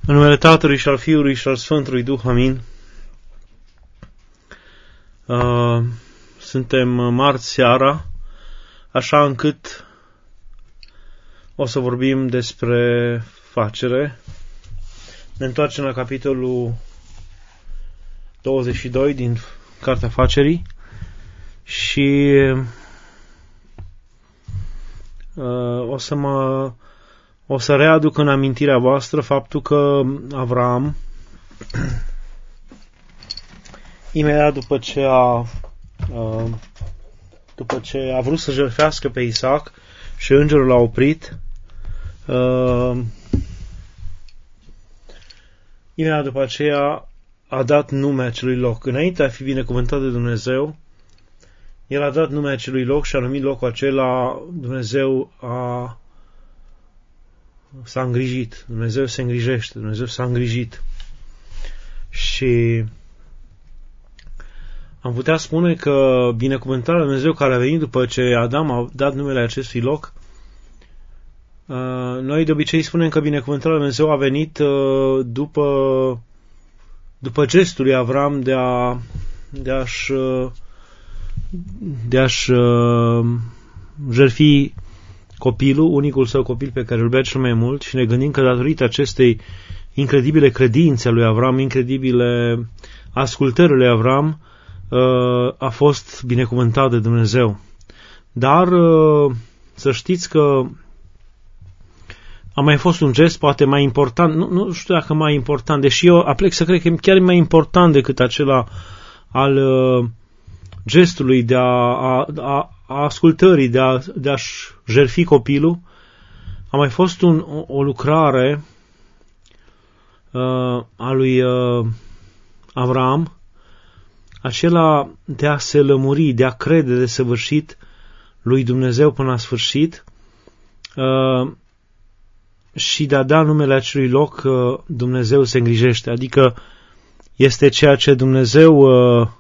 În numele Tatălui și al Fiului și al Sfântului Duh, amin. Suntem marți seara, așa încât o să vorbim despre facere. Ne întoarcem la capitolul 22 din Cartea Facerii și o să readuc în amintirea voastră faptul că Avram, imediat după ce a vrut să jertfească pe Isaac și îngerul l-a oprit, imediat după aceea a dat nume acelui loc. Înainte a fi binecuvântat de Dumnezeu, el a dat nume acelui loc și a numit locul acela Dumnezeu s-a îngrijit. Dumnezeu se îngrijește. Dumnezeu s-a îngrijit. Și am putea spune că binecuvântarea lui Dumnezeu care a venit după ce Adam a dat numele acestui loc, noi de obicei spunem că binecuvântarea lui Dumnezeu a venit după gestul lui Avram de a-și jertfi copilul, unicul său copil pe care îl iubea cel mai mult, și ne gândim că datorită acestei incredibile credințe a lui Avram, incredibile ascultări lui Avram, a fost binecuvântat de Dumnezeu. Dar să știți că a mai fost un gest poate mai important, nu știu dacă mai important, deși eu aplec să cred că e chiar mai important decât acela al gestului de a ascultării, de a-și jertfi copilul. A mai fost o lucrare a lui Avram, acela de a se lămuri, de a crede de săvârșit lui Dumnezeu până la sfârșit și de a da numele acelui loc Dumnezeu se îngrijește. Adică este ceea ce Dumnezeu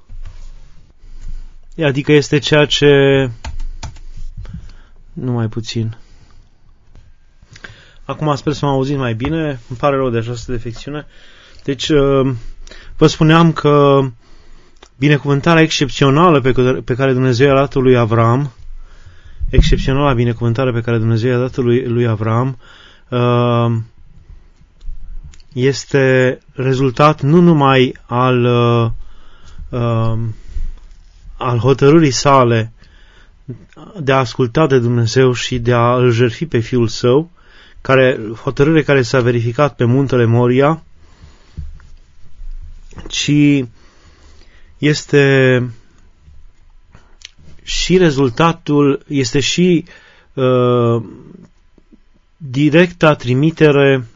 numai puțin. Acum sper să mă auziți mai bine. Îmi pare rău de această defecțiune. Deci vă spuneam că binecuvântarea excepțională pe care Dumnezeu i-a dat lui Avram, excepționala binecuvântare pe care Dumnezeu i-a dat lui Avram, este rezultat nu numai al hotărârii sale de a asculta de Dumnezeu și de a îl jertfi pe Fiul Său, hotărâre care s-a verificat pe muntele Moria, ci este și rezultatul, este și directa trimitere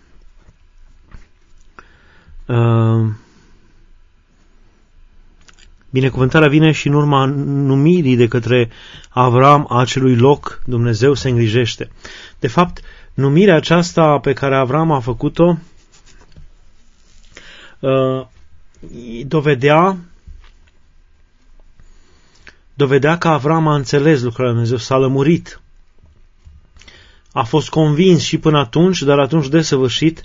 binecuvântarea vine și în urma numirii de către Avram a acelui loc Dumnezeu se îngrijește. De fapt, numirea aceasta pe care Avram a făcut-o dovedea că Avram a înțeles lucrarea lui Dumnezeu, s-a lămurit. A fost convins și până atunci, dar atunci desăvârșit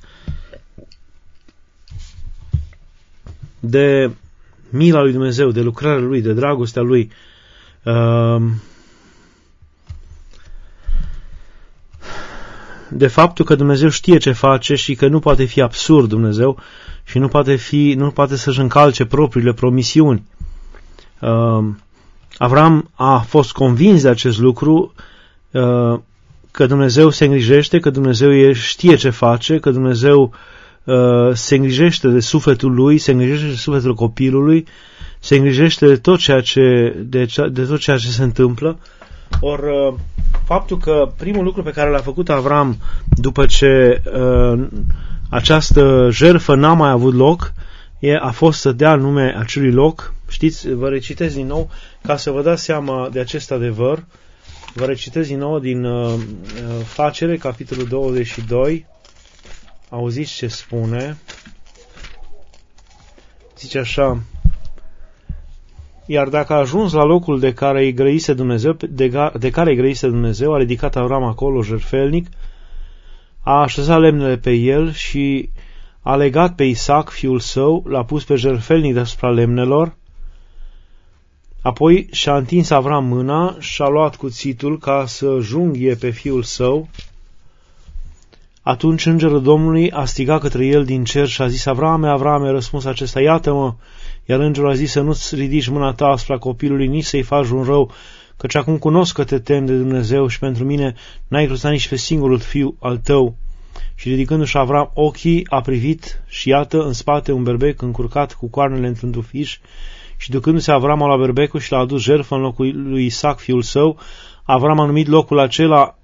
de mila lui Dumnezeu, de lucrarea lui, de dragostea lui. De faptul că Dumnezeu știe ce face și că nu poate fi absurd Dumnezeu și nu poate să-și încalce propriile promisiuni. Avram a fost convins de acest lucru, că Dumnezeu se îngrijește, că Dumnezeu știe ce face, că Dumnezeu se îngrijește de sufletul lui, se îngrijește de sufletul copilului, se îngrijește de tot ceea ce se întâmplă. Or, faptul că primul lucru pe care l-a făcut Avram după ce această jertfă n-a mai avut loc, a fost să dea nume acelui loc. Știți, vă recitez din nou ca să vă dați seama de acest adevăr. Vă recitez din nou din Facere, capitolul 22. Auziți ce spune. Zice așa: iar dacă a ajuns la locul de care îi grăise Dumnezeu, a ridicat Avram acolo jertfelnic, a așezat lemnele pe el și a legat pe Isaac, fiul său, l-a pus pe jertfelnic deasupra lemnelor, apoi și-a întins Avram mâna și-a luat cuțitul ca să junghie pe fiul său. Atunci îngerul Domnului a strigat către el din cer și a zis: Avrame, Avrame, răspuns acesta: iată-mă. Iar îngerul a zis: să nu-ți ridici mâna ta asupra copilului, nici să-i faci un rău, căci acum cunosc că te temi de Dumnezeu și pentru mine n-ai cruțat nici pe singurul fiu al tău. Și ridicându-și Avram ochii, a privit și iată în spate un berbec încurcat cu coarnele într-un tufiș. Și ducându-se Avram a luat berbecul și l-a adus jertfă în locul lui Isaac, fiul său. Avram a numit locul acela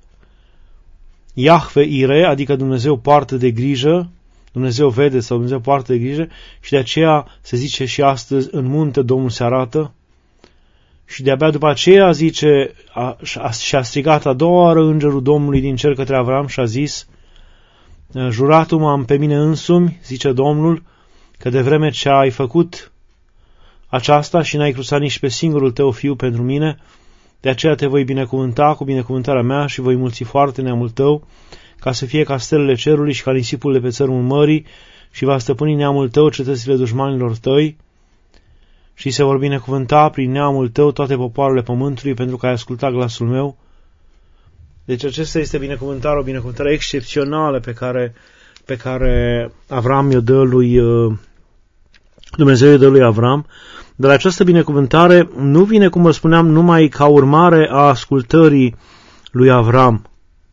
Iahve Ire, adică Dumnezeu poartă de grijă, Dumnezeu vede sau Dumnezeu poartă de grijă, și de aceea se zice și astăzi: în munte Domnul se arată. Și de-abia după aceea zice, și-a strigat a doua oară îngerul Domnului din cer către Avram și a zis: juratul am pe mine însumi, zice Domnul, că de vreme ce ai făcut aceasta și n-ai cruțat nici pe singurul tău fiu pentru mine, de aceea te voi binecuvânta cu binecuvântarea mea și voi mulți foarte neamul tău, ca să fie ca stelele cerului și ca nisipul de pe țărmul mării, și va stăpâni neamul tău cetățile dușmanilor tăi, și se vor binecuvânta prin neamul tău toate popoarele pământului, pentru că ai ascultat glasul meu. Deci acesta este binecuvântarea, o binecuvântare excepțională pe care Avram i-o dă lui Dumnezeu, i-o dă lui Avram. Dar această binecuvântare nu vine, cum vă spuneam, numai ca urmare a ascultării lui Avram,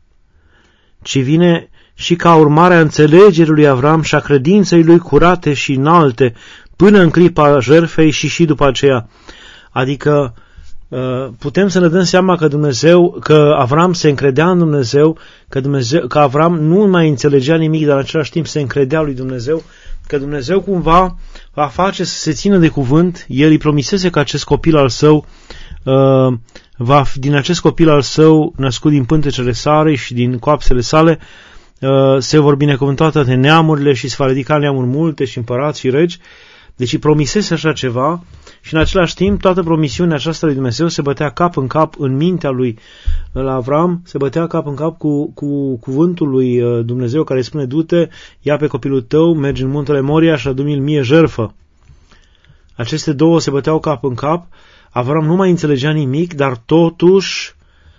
ci vine și ca urmare a înțelegerii lui Avram și a credinței lui curate și înalte până în clipa jertfei și după aceea. Adică putem să ne dăm seama că Avram se încredea în Dumnezeu, că Avram nu mai înțelegea nimic, dar în același timp se încredea lui Dumnezeu, că Dumnezeu cumva va face să se țină de cuvânt. El îi promisese că acest copil al său din acest copil al său, născut din pântecele sale și din coapsele sale, se vor binecuvânta toate neamurile și se va ridica neamuri multe și împărați și regi. Deci îi promisese așa ceva și în același timp toată promisiunea aceasta lui Dumnezeu se bătea cap în cap în mintea lui Avram, se bătea cap în cap cu cuvântul lui Dumnezeu care spune: du-te, ia pe copilul tău, mergi în muntele Moria și adu-mi-l mie jertfă. Aceste două se băteau cap în cap. Avram nu mai înțelegea nimic, dar totuși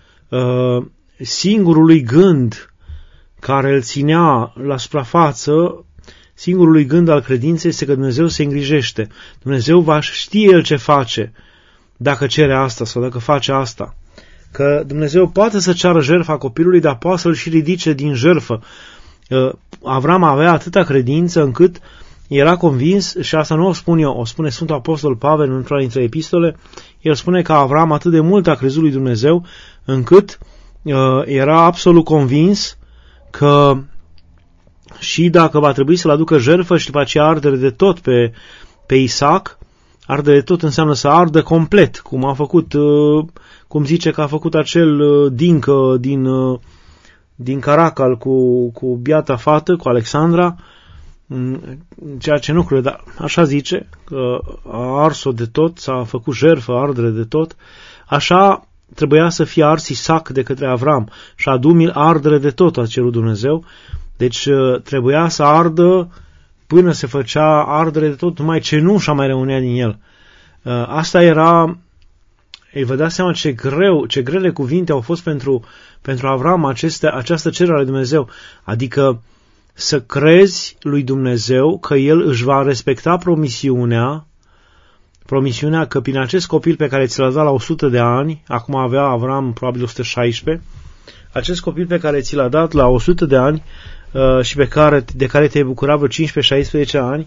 singurului gând care îl ținea la suprafață, singurului gând al credinței, este că Dumnezeu se îngrijește. Dumnezeu va ști El ce face dacă cere asta sau dacă face asta. Că Dumnezeu poate să ceară jertfa copilului, dar poate să-l și ridice din jertfă. Avram avea atâta credință încât era convins, și asta nu o spun eu, o spune Sfântul Apostol Pavel într-una dintre epistole. El spune că Avram atât de mult a crezut lui Dumnezeu încât era absolut convins că și dacă va trebui să-l aducă jertfă și după aceea ardere de tot pe Isaac, ardere de tot înseamnă să ardă complet, cum a făcut, cum zice că a făcut acel dincă din Caracal cu biata fată, cu Alexandra, ceea ce nu cred, dar așa zice, că a ars-o de tot, s-a făcut jertfă, ardere de tot, așa trebuia să fie ars Isaac de către Avram și adu-mi ardere de tot, a cerut Dumnezeu. Deci trebuia să ardă până se făcea ardere de tot, numai cenușa mai rămânea din el. Asta era, vă dați seama ce grele cuvinte au fost pentru Avram această cerere a lui Dumnezeu. Adică să crezi lui Dumnezeu că El își va respecta promisiunea că prin acest copil pe care ți l-a dat la 100 de ani, acum avea Avram probabil 116, acest copil pe care ți l-a dat la 100 de ani și de care te-ai bucurat vreo 15-16 ani,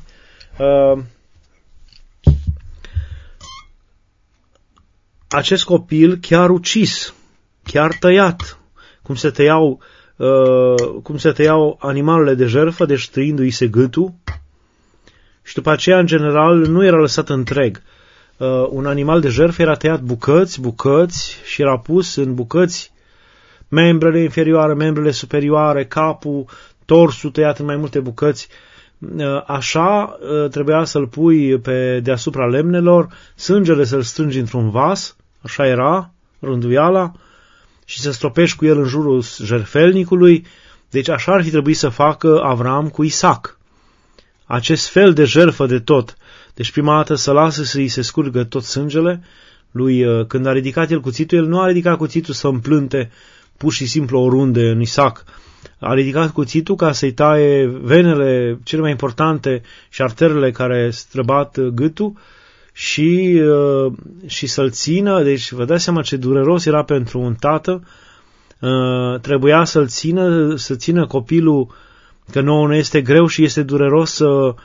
acest copil chiar ucis, chiar tăiat, cum se tăiau animalele de jertfă, deci tăindu-i se gâtul, și după aceea, în general, nu era lăsat întreg. Un animal de jertfă era tăiat bucăți și era pus în bucăți membrele inferioare, membrele superioare, capul, torsul tăiat în mai multe bucăți. Așa trebuia să-l pui pe deasupra lemnelor, sângele să-l strângi într-un vas, așa era rânduiala, și să stropești cu el în jurul jertfelnicului. Deci așa ar fi trebuit să facă Avram cu Isaac. acest fel de jertfă de tot. Deci prima dată să lasă să îi se scurgă tot sângele lui, când a ridicat el cuțitul, el nu a ridicat cuțitul să împlânte pur și simplu oriunde în Isaac. A ridicat cuțitul ca să-i taie venele cele mai importante și arterele care străbat gâtul și să-l țină. Deci vă dați seama ce dureros era pentru un tată. Trebuia să-l țină, să țină copilul, că nouă ne este greu și este dureros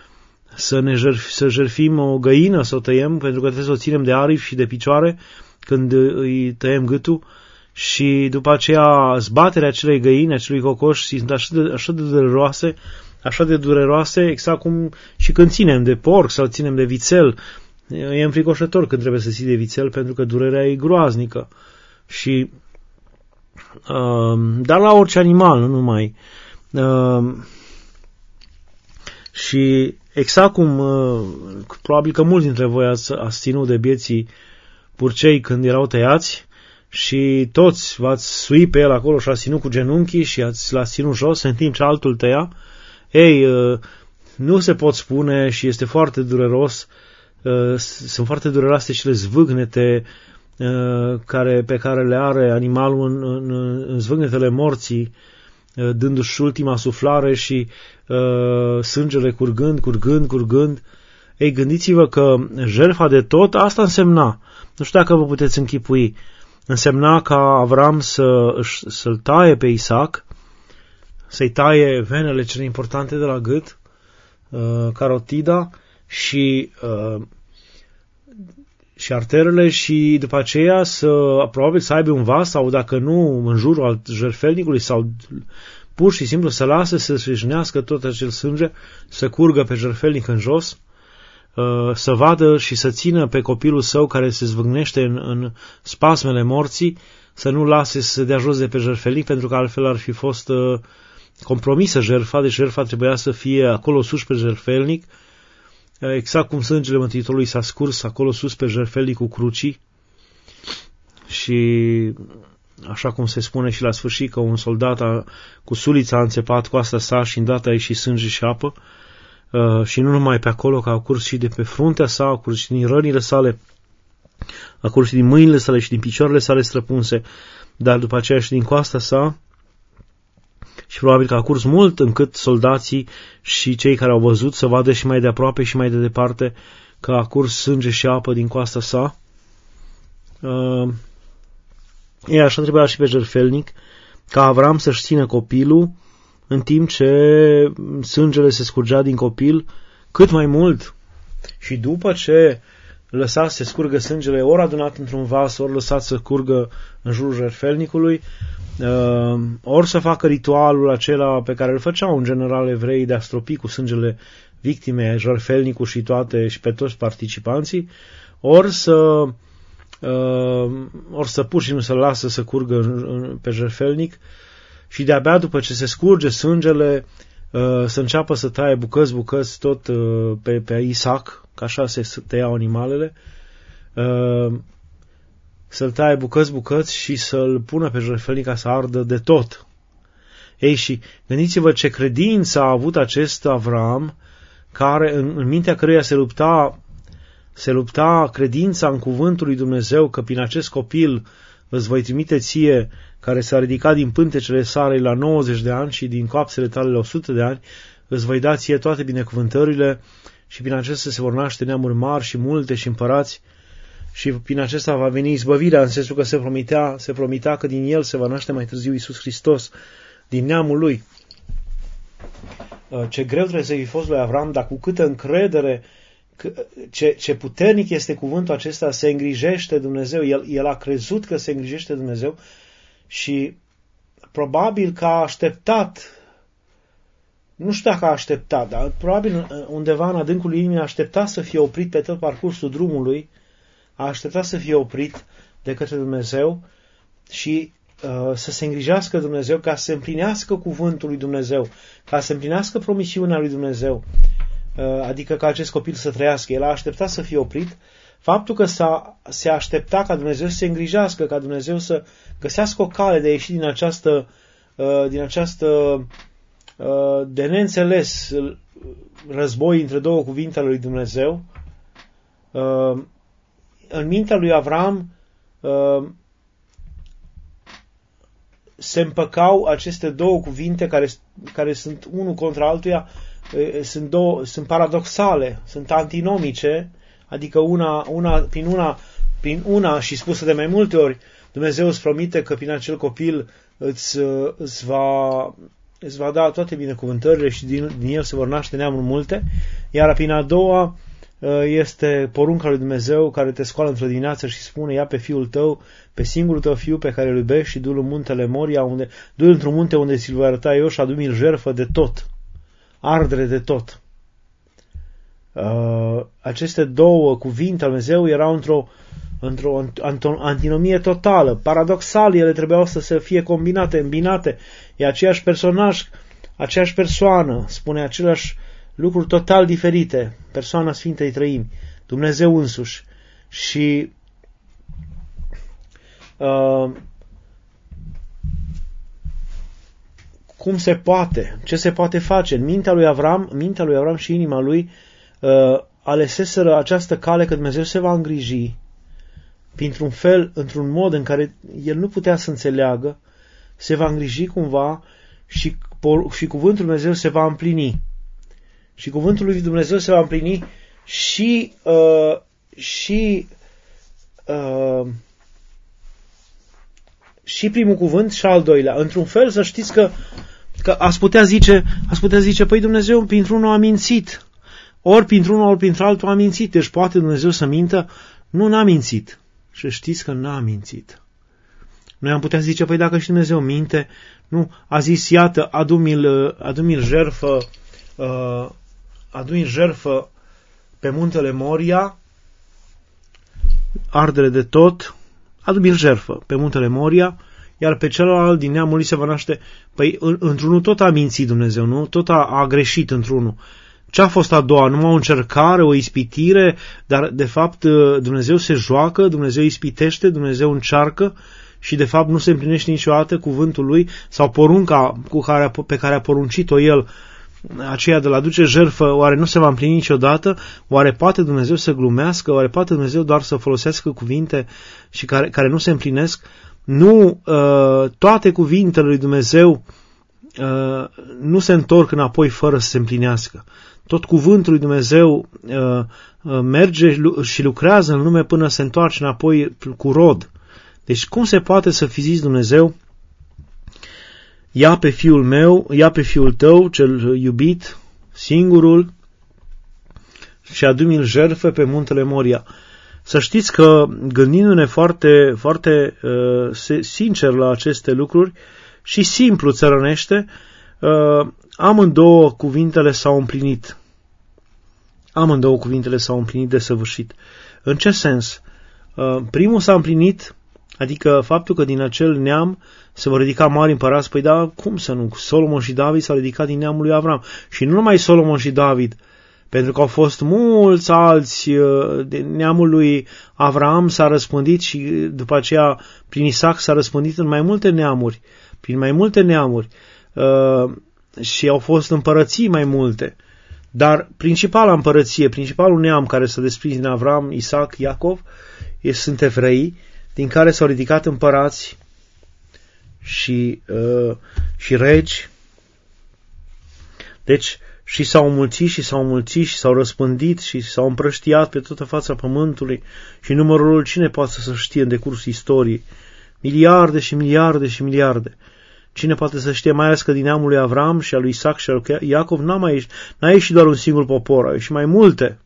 să jertfim o găină, să o tăiem, pentru că trebuie să o ținem de aripi și de picioare când îi tăiem gâtul. Și după aceea zbaterea acelei găini, acelui cocoș, sunt așa de dureroase, exact cum și când ținem de porc sau ținem de vițel. E înfricoșător când trebuie să ții de vițel, pentru că durerea e groaznică. Și dar la orice animal, nu numai. Și exact cum probabil că mulți dintre voi ați ținut de bieții purcei când erau tăiați și toți v-ați suit pe el acolo și ați ținut cu genunchii și l-ați ținut jos în timp ce altul tăia. Ei, nu se pot spune și este foarte dureros, sunt foarte dureroase cele zvâgnete pe care le are animalul în zvâgnetele morții, dându-și ultima suflare și sângele curgând. Ei, gândiți-vă că jertfa de tot, asta însemna, nu știu dacă vă puteți închipui, însemna ca Avram să-l taie pe Isaac, să-i taie venele cele importante de la gât, carotida și arterele și după aceea probabil să aibă un vas sau dacă nu în jurul al jertfelnicului sau pur și simplu să lasă să se jnească tot acel sânge, să curgă pe jertfelnic în jos, să vadă și să țină pe copilul său care se zvâgnește în spasmele morții, să nu lase să se dea jos de pe jertfelnic, pentru că altfel ar fi fost compromisă jertfa, deci jertfa trebuia să fie acolo sus pe jertfelnic, exact cum sângele Mântuitorului s-a scurs acolo sus pe jertfelnicul crucii. Și așa cum se spune și la sfârșit că un soldat cu sulița a înțepat coasta sa și îndată a ieșit sânge și apă, și nu numai pe acolo, că a curs și de pe fruntea sa, a curs și din rănile sale, a curs și din mâinile sale și din picioarele sale străpunse, dar după aceea și din coasta sa, și probabil că a curs mult încât soldații și cei care au văzut să vadă și mai de aproape și mai de departe că a curs sânge și apă din coasta sa. Așa trebuia și pe jertfelnic, ca Avram să-și țină copilul în timp ce sângele se scurgea din copil cât mai mult. Și după ce lăsa să se scurgă sângele, ori adunat într-un vas, ori lăsat să curgă în jurul jertfelnicului, ori să facă ritualul acela pe care îl făceau în general evrei de a stropi cu sângele victimei jertfelnicul și pe toți participanții, ori să pur și simplu să lasă să curgă pe jertfelnic și de-abia după ce se scurge sângele să înceapă să taie bucăți tot pe Isaac, că așa se tăiau animalele, să-l taie bucăți și să-l pună pe jertfelnic ca să ardă de tot. Ei, și gândiți-vă ce credință a avut acest Avram, care în mintea căruia se lupta credința în cuvântul lui Dumnezeu, că prin acest copil îți voi trimite ție, care s-a ridicat din pântecele sale la 90 de ani și din coapsele tale la 100 de ani, îți voi da ție toate binecuvântările și prin acestea se vor naște neamuri mari și multe și împărați și prin acesta va veni izbăvirea, în sensul că se promitea că din el se va naște mai târziu Iisus Hristos, din neamul lui. Ce greu trebuie să fi fost lui Avram, dar cu câtă încredere, ce puternic este cuvântul acesta, se îngrijește Dumnezeu, el a crezut că se îngrijește Dumnezeu și probabil că a așteptat, nu știu dacă a așteptat, dar probabil undeva în adâncul inimii a așteptat să fie oprit pe tot parcursul drumului, a așteptat să fie oprit de către Dumnezeu și să se îngrijească Dumnezeu ca să se împlinească cuvântul lui Dumnezeu, ca să se împlinească promisiunea lui Dumnezeu, adică ca acest copil să trăiască. El a așteptat să fie oprit. Faptul că se aștepta ca Dumnezeu să se îngrijească, ca Dumnezeu să găsească o cale de a ieși din această de neînțeles război între două cuvinte ale lui Dumnezeu. În mintea lui Avram se împăcau aceste două cuvinte care sunt unul contra altuia, sunt paradoxale, sunt antinomice, adică prin una și spusă de mai multe ori, Dumnezeu îți promite că prin acel copil îți va da toate binecuvântările și din el se vor naște neamuri multe, iar prin a doua este porunca lui Dumnezeu care te scoală într-o dimineață și spune: ia pe fiul tău, pe singurul tău fiu pe care îl iubești și du-l în muntele Moria, du-l într-un munte unde ți-l voi arăta eu și adu-mi-l jertfă de tot, ardere de tot. Aceste două cuvinte al Dumnezeu erau într-o antinomie totală, paradoxal, ele trebuiau să fie combinate, îmbinate. E aceeași personaj, aceeași persoană, spune aceleași lucruri total diferite, persoana Sfintei Trăimi, Dumnezeu însuși. Și cum se poate? Ce se poate face? În mintea lui Avram și inima lui aleseseră această cale că Dumnezeu se va îngriji printr-un fel, într-un mod în care el nu putea să înțeleagă, se va îngriji cumva și cuvântul lui Dumnezeu se va împlini. Și cuvântul lui Dumnezeu se va împlini și primul cuvânt și al doilea. Într-un fel, să știți că ați putea zice, păi Dumnezeu printr-unul a mințit. Ori printr-unul, ori printr-altul a mințit. Deci poate Dumnezeu să mintă? Nu, n-a mințit. Și știți că n-a mințit. Noi am putea zice, păi dacă și Dumnezeu minte, nu, a zis, iată, adu-mi-l jertfă pe muntele Moria, ardere de tot, adu-mi-l jertfă pe muntele Moria, iar pe celălalt din neamul lui se va naște. Păi într-unul tot a mințit Dumnezeu, nu? Tot a greșit într-unul. Ce-a fost a doua? Numai o încercare, o ispitire, dar de fapt Dumnezeu se joacă, Dumnezeu ispitește, Dumnezeu încearcă și de fapt nu se împlinește niciodată cuvântul lui sau porunca pe care a poruncit-o el, aceea de la aduce jertfă, oare nu se va împlini niciodată? Oare poate Dumnezeu să glumească? Oare poate Dumnezeu doar să folosească cuvinte și care nu se împlinesc? Nu, toate cuvintele lui Dumnezeu nu se întorc înapoi fără să se împlinească. Tot cuvântul lui Dumnezeu merge și lucrează în lume până se întoarce înapoi cu rod. Deci cum se poate să fi zis Dumnezeu: ia pe fiul meu, ia pe fiul tău, cel iubit, singurul, și adu-mi-l jertfă pe muntele Moria? Să știți că, gândindu-ne foarte, foarte sincer la aceste lucruri și simplu țărănește, amândouă cuvintele s-au împlinit. Amândouă cuvintele s-au împlinit desăvârșit. În ce sens? Primul s-a împlinit, adică faptul că din acel neam se vor ridica mari împărați. Păi da, cum să nu? Solomon și David s-au ridicat din neamul lui Avram. Și nu numai Solomon și David, pentru că au fost mulți alți, din neamul lui Avram s-a răspândit și după aceea prin Isaac s-a răspândit în mai multe neamuri, prin mai multe neamuri, și au fost împărății mai multe. Dar principala împărăție, principalul neam care s-a desprins din Avram, Isaac, Iacov, sunt evrei, din care s-au ridicat împărați și regi. Deci, și s-au mulțit și s-au mulțit și s-au răspândit și s-au împrăștiat pe toată fața pământului și numărul lor cine poate să știe în decursul istoriei? Miliarde și miliarde și miliarde. Cine poate să știe, mai ales că din neamul lui Avram și al lui Isaac și al lui Iacov n-a ieșit doar un singur popor, au ieșit mai multe.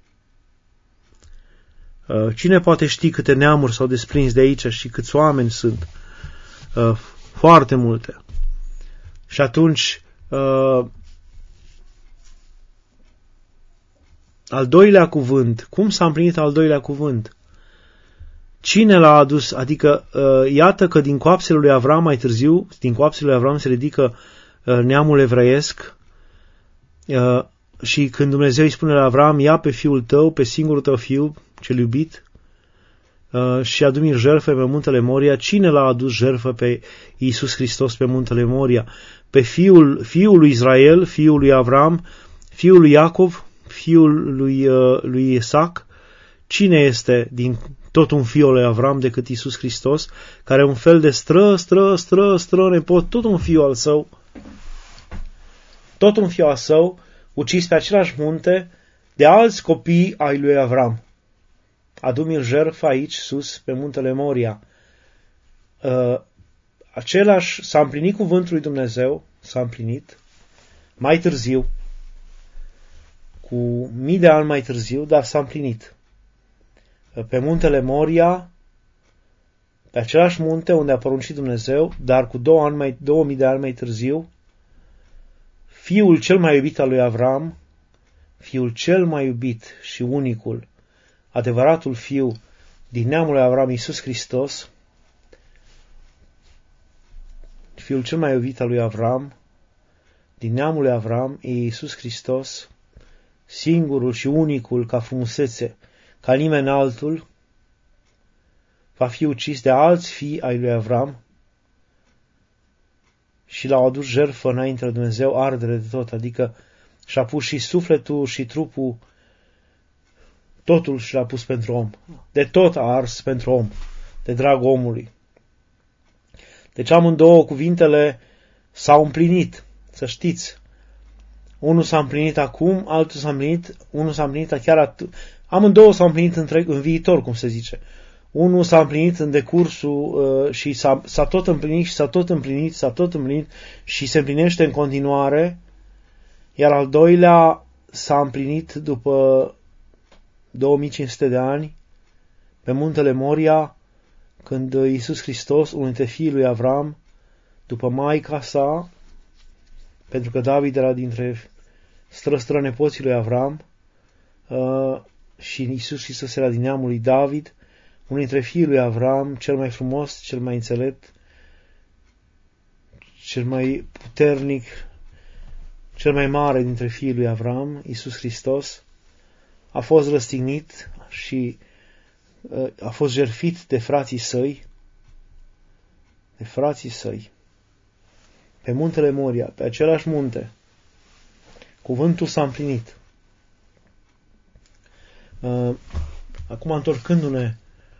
Cine poate ști câte neamuri s-au desprins de aici și câți oameni sunt? Foarte multe. Și atunci, al doilea cuvânt, cum s-a împlinit al doilea cuvânt? Cine l-a adus? Adică, iată că din coapsele lui Avram mai târziu, din coapsele lui Avram se ridică neamul evreiesc și când Dumnezeu îi spune la Avram: ia pe fiul tău, pe singurul tău fiu, cel iubit, și adu-mi jertfă pe muntele Moria. Cine l-a adus jertfă pe Iisus Hristos pe muntele Moria? Pe fiul lui Israel, fiul lui Avram, fiul lui Iacov, fiul lui Isaac, cine este din tot un fiu al lui Avram decât Iisus Hristos, care e un fel de stră nepot, tot un fiu al său, ucis pe același munte de alți copii ai lui Avram. Adu-mi-l jertfă aici sus pe muntele Moria. Același s-a împlinit cuvântul lui Dumnezeu, s-a împlinit mai târziu, cu 1000 de ani mai târziu, dar s-a împlinit. Pe muntele Moria, pe același munte unde a poruncit Dumnezeu, dar cu 2000 de ani mai târziu, fiul cel mai iubit al lui Avram, fiul cel mai iubit și unicul, adevăratul fiu din neamul lui Avram, Iisus Hristos, fiul cel mai iubit al lui Avram, din neamul lui Avram, e Iisus Hristos, singurul și unicul ca frumusețe, ca nimeni altul, va fi ucis de alți fii ai lui Avram și l-au adus jertfă înainte de Dumnezeu, ardere de tot, adică și-a pus și sufletul și trupul, totul și l-a pus pentru om. De tot a ars pentru om, de drag omului. Deci amândouă cuvintele s-au împlinit, să știți. Unul s-a împlinit acum, altul s-a împlinit, unul s-a împlinit chiar amândouă s-au împlinit în viitor, cum se zice. Unul s-a împlinit în decursul și s-a tot împlinit și s-a tot împlinit și se împlinește în continuare, iar al doilea s-a împlinit după 2500 de ani pe muntele Moria, când Iisus Hristos, unul dintre fiii lui Avram, după maica sa, pentru că David era dintre strănepoții lui Avram, și Iisus Hristos era din neamul lui David, unul dintre fiii lui Avram, cel mai frumos, cel mai înțelept, cel mai puternic, cel mai mare dintre fiii lui Avram, Iisus Hristos, a fost răstignit și a fost jertfit de frații săi, pe muntele Moria, pe același munte. Cuvântul s-a împlinit. Acum, întorcându-ne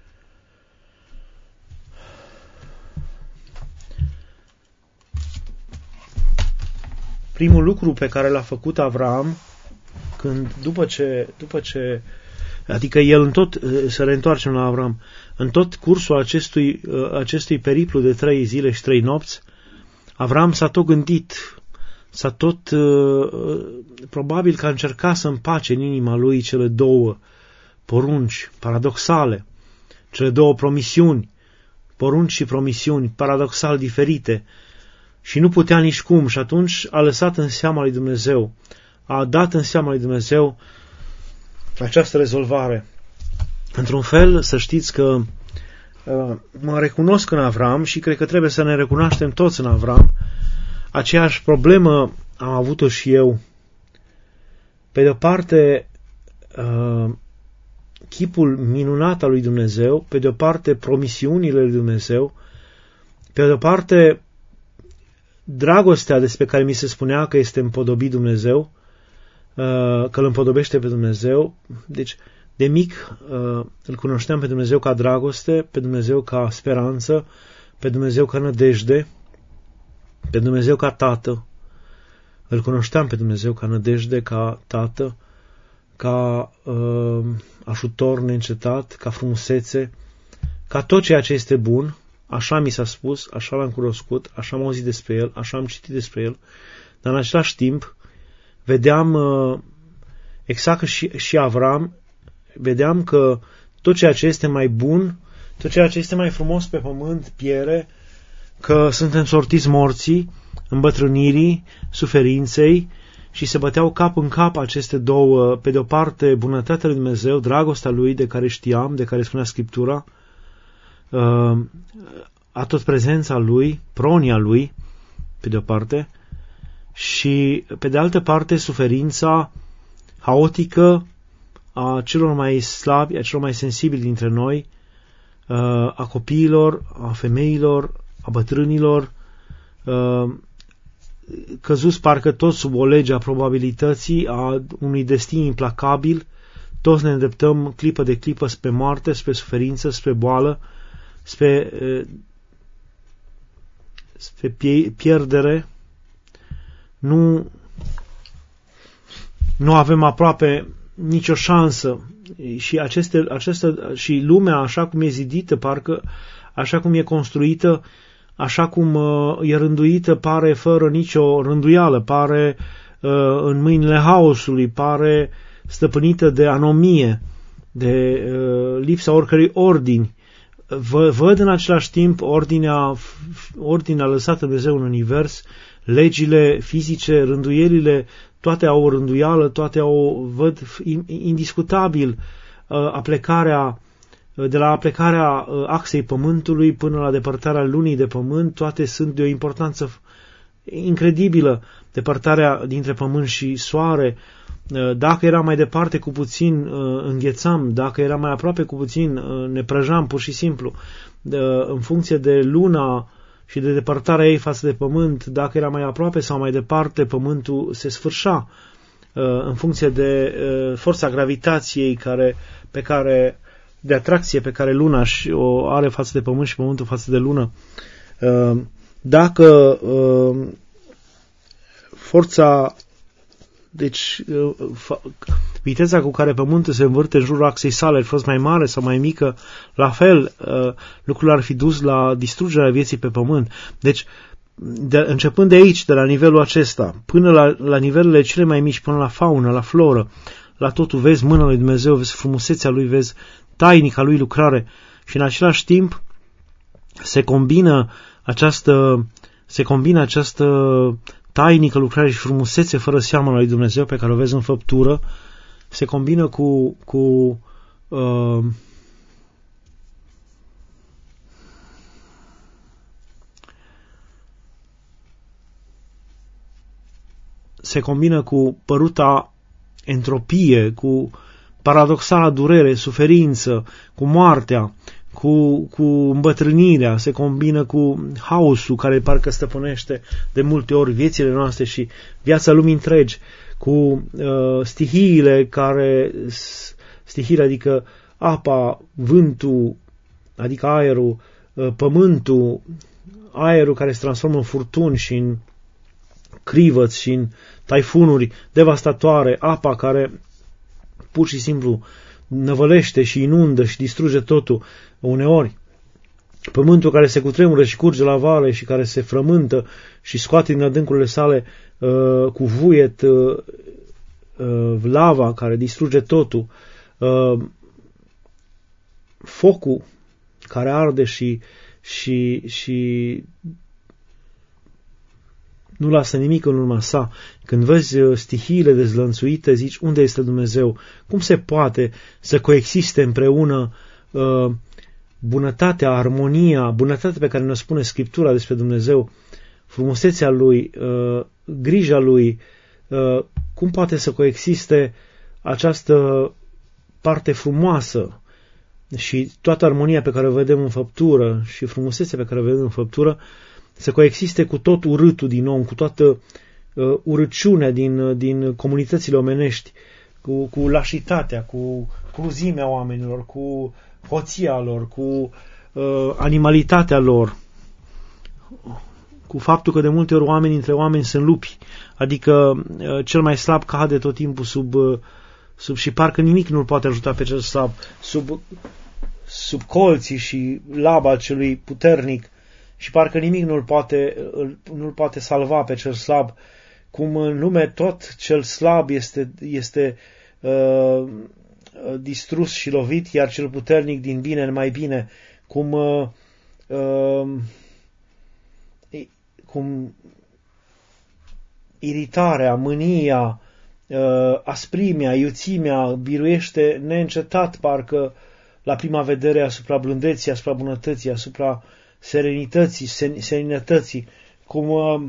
primul lucru pe care l-a făcut Avram, când după ce adică el în tot, să reîntoarcem la Avram, în tot cursul acestui periplu de 3 zile și 3 nopți, Avram s-a tot gândit, probabil că a încercat să împace în inima lui cele două porunci paradoxale, cele două promisiuni, porunci și promisiuni paradoxal diferite, și nu putea nici cum, și atunci a lăsat în seama lui Dumnezeu, a dat în seama lui Dumnezeu această rezolvare. Într-un fel, să știți că mă recunosc în Avram și cred că trebuie să ne recunoaștem toți în Avram. Aceeași problemă am avut-o și eu. Pe de-o parte, chipul minunat al lui Dumnezeu, pe de-o parte, promisiunile lui Dumnezeu, pe de-o parte, dragostea despre care mi se spunea că este împodobit Dumnezeu, că îl împodobește pe Dumnezeu. Deci, de mic îl cunoșteam pe Dumnezeu ca dragoste, pe Dumnezeu ca speranță, pe Dumnezeu ca nădejde, pe Dumnezeu ca tată. Îl cunoșteam pe Dumnezeu ca nădejde, ca tată, ca ajutor neîncetat, ca frumusețe, ca tot ceea ce este bun. Așa mi s-a spus, așa l-am cunoscut, așa am auzit despre el, așa am citit despre el, dar în același timp vedeam, exact ca și Avram, vedeam că tot ceea ce este mai bun, tot ceea ce este mai frumos pe pământ piere, că suntem sortiți morții, îmbătrânirii, suferinței, și se băteau cap în cap aceste două, pe de o parte bunătatea lui Dumnezeu, dragostea lui de care știam, de care spunea Scriptura, atot prezența lui, pronia lui, pe de o parte, și pe de altă parte suferința haotică a celor mai slabi, a celor mai sensibili dintre noi, a copiilor, a femeilor, a bătrânilor, căzuți parcă toți sub o lege a probabilității, a unui destin implacabil, toți ne îndreptăm clipă de clipă spre moarte, spre suferință, spre boală, spre pierdere. Nu avem aproape nicio șansă și și lumea, așa cum e zidită, parcă așa cum e construită, așa cum e rânduită, pare fără nicio rânduială, pare în mâinile haosului, pare stăpânită de anomie, de lipsa oricărei ordini. Văd în același timp ordinea lăsată de Dumnezeu în univers, legile fizice, rânduielile, toate au o rânduială, toate văd indiscutabil de la aplecarea axei Pământului până la depărtarea lunii de Pământ, toate sunt de o importanță incredibilă. Depărtarea dintre Pământ și Soare, dacă era mai departe cu puțin înghețam, dacă era mai aproape cu puțin ne prăjam pur și simplu, în funcție de luna și de depărtarea ei față de Pământ, dacă era mai aproape sau mai departe, Pământul se sfârșa în funcție de forța gravitației de atracție pe care luna o are față de Pământ și Pământul față de lună. Dacă viteza cu care Pământul se învârte în jurul axei sale ar fi fost mai mare sau mai mică, la fel lucrurile ar fi dus la distrugerea vieții pe Pământ. Deci, începând de aici, de la nivelul acesta, până la nivelurile cele mai mici, până la faună, la floră, la totul vezi mâna lui Dumnezeu, vezi frumusețea lui, vezi tainica lui lucrare și în același timp se combină această tainică lucrare și frumusețe fără seamă la lui Dumnezeu pe care o vezi în făptură, se combină cu păruta entropie, cu paradoxala durere, suferință, cu moartea, cu îmbătrânirea, se combină cu haosul care parcă stăpânește de multe ori viețile noastre și viața lumii întregi, cu stihiile adică apa, vântul, adică aerul, pământul, aerul care se transformă în furtuni și în crivăți și în taifunuri devastatoare, apa care pur și simplu năvălește și inundă și distruge totul uneori, pământul care se cutremură și curge la vale și care se frământă și scoate din adâncurile sale cu vuiet lava care distruge totul, focul care arde și nu lasă nimic în urma sa. Când vezi stihiile dezlănțuite, zici, unde este Dumnezeu? Cum se poate să coexiste împreună bunătatea, armonia, bunătatea pe care ne spune Scriptura despre Dumnezeu, frumusețea Lui, grija Lui, cum poate să coexiste această parte frumoasă și toată armonia pe care o vedem în făptură și frumusețea pe care o vedem în făptură, să coexiste cu tot urâtul din om, cu toată urăciunea din comunitățile omenești, cu lașitatea, cu cruzimea oamenilor, cu hoția lor, cu animalitatea lor, cu faptul că de multe ori oamenii între oameni sunt lupi, adică cel mai slab cade tot timpul sub și parcă nimic nu-l poate ajuta pe cel slab, sub colții și laba celui puternic și parcă nimic nu-l poate salva pe cel slab, cum în lume tot cel slab este distrus și lovit, iar cel puternic din bine în mai bine, cum iritarea, mânia, asprimea, iuțimea biruiește neîncetat parcă la prima vedere asupra blândeții, asupra bunătății, asupra serenității, seninătății, cum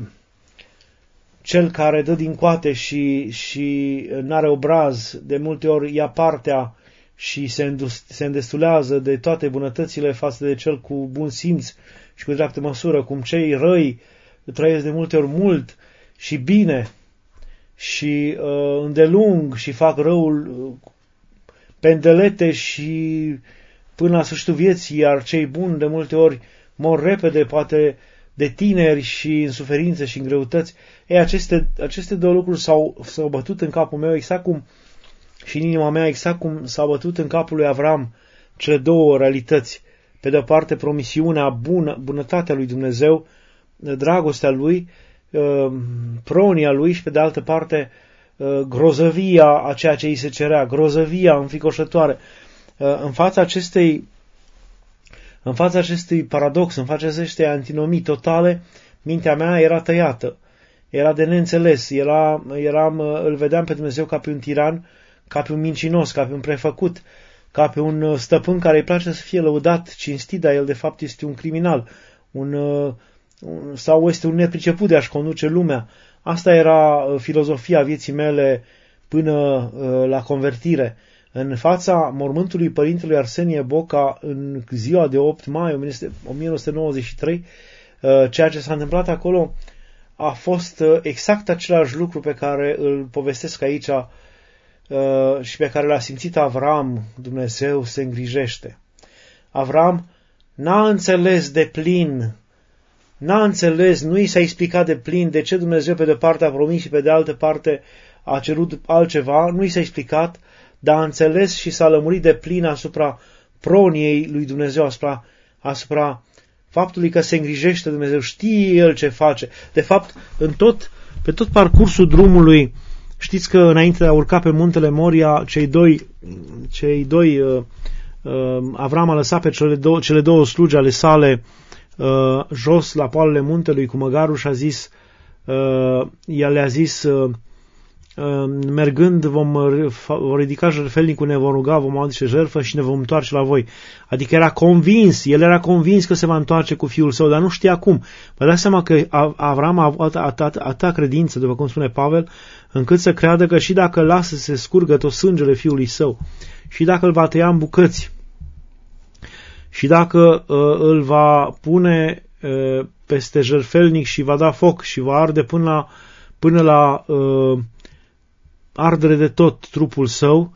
cel care dă din coate și n-are obraz, de multe ori ia partea și se îndestulează de toate bunătățile față de cel cu bun simț și cu dreaptă măsură, cum cei răi trăiesc de multe ori mult și bine și îndelung și fac răul pendelete și până la sfârșitul vieții, iar cei buni de multe ori mor repede, poate de tineri și în suferințe și în greutăți. Ei, aceste două lucruri s-au bătut în capul meu exact cum și în inima mea, exact cum s-au bătut în capul lui Avram cele două realități. Pe de o parte promisiunea bunătatea lui Dumnezeu, dragostea lui, pronia lui și pe de altă parte grozăvia a ceea ce îi se cerea, grozăvia înfricoșătoare. În fața acestui paradox, în fața acestei antinomii totale, mintea mea era tăiată, era de neînțeles, îl vedeam pe Dumnezeu ca pe un tiran, ca pe un mincinos, ca pe un prefăcut, ca pe un stăpân care îi place să fie lăudat, cinstit, dar el de fapt este un criminal, sau este un nepriceput de a-și conduce lumea. Asta era filozofia vieții mele până la convertire. În fața mormântului părintelui Arsenie Boca, în ziua de 8 mai 1993, ceea ce s-a întâmplat acolo a fost exact același lucru pe care îl povestesc aici și pe care l-a simțit Avram. Dumnezeu se îngrijește. Avram n-a înțeles de plin, nu i s-a explicat de plin de ce Dumnezeu pe de parte a promis și pe de altă parte a cerut altceva, nu i s-a explicat, dar a înțeles și s-a lămurit de plin asupra proniei lui Dumnezeu, asupra faptului că se îngrijește Dumnezeu, știe El ce face. De fapt, pe tot parcursul drumului, știți că înainte de a urca pe muntele Moria, cei doi Avram a lăsat pe cele două slugi ale sale jos la poalele muntelui cu măgarul și el le-a zis, mergând vom ridica jertfelnicul, ne vom ruga, vom aduce jertfă și ne vom întoarce la voi. Adică el era convins că se va întoarce cu fiul său, dar nu știa cum. Vă dați seama că Avram a avut atâta credință, după cum spune Pavel, încât să creadă că și dacă lasă să se scurgă tot sângele fiului său, și dacă îl va tăia în bucăți, și dacă îl va pune peste jertfelnic și va da foc și va arde până la ardere de tot trupul său,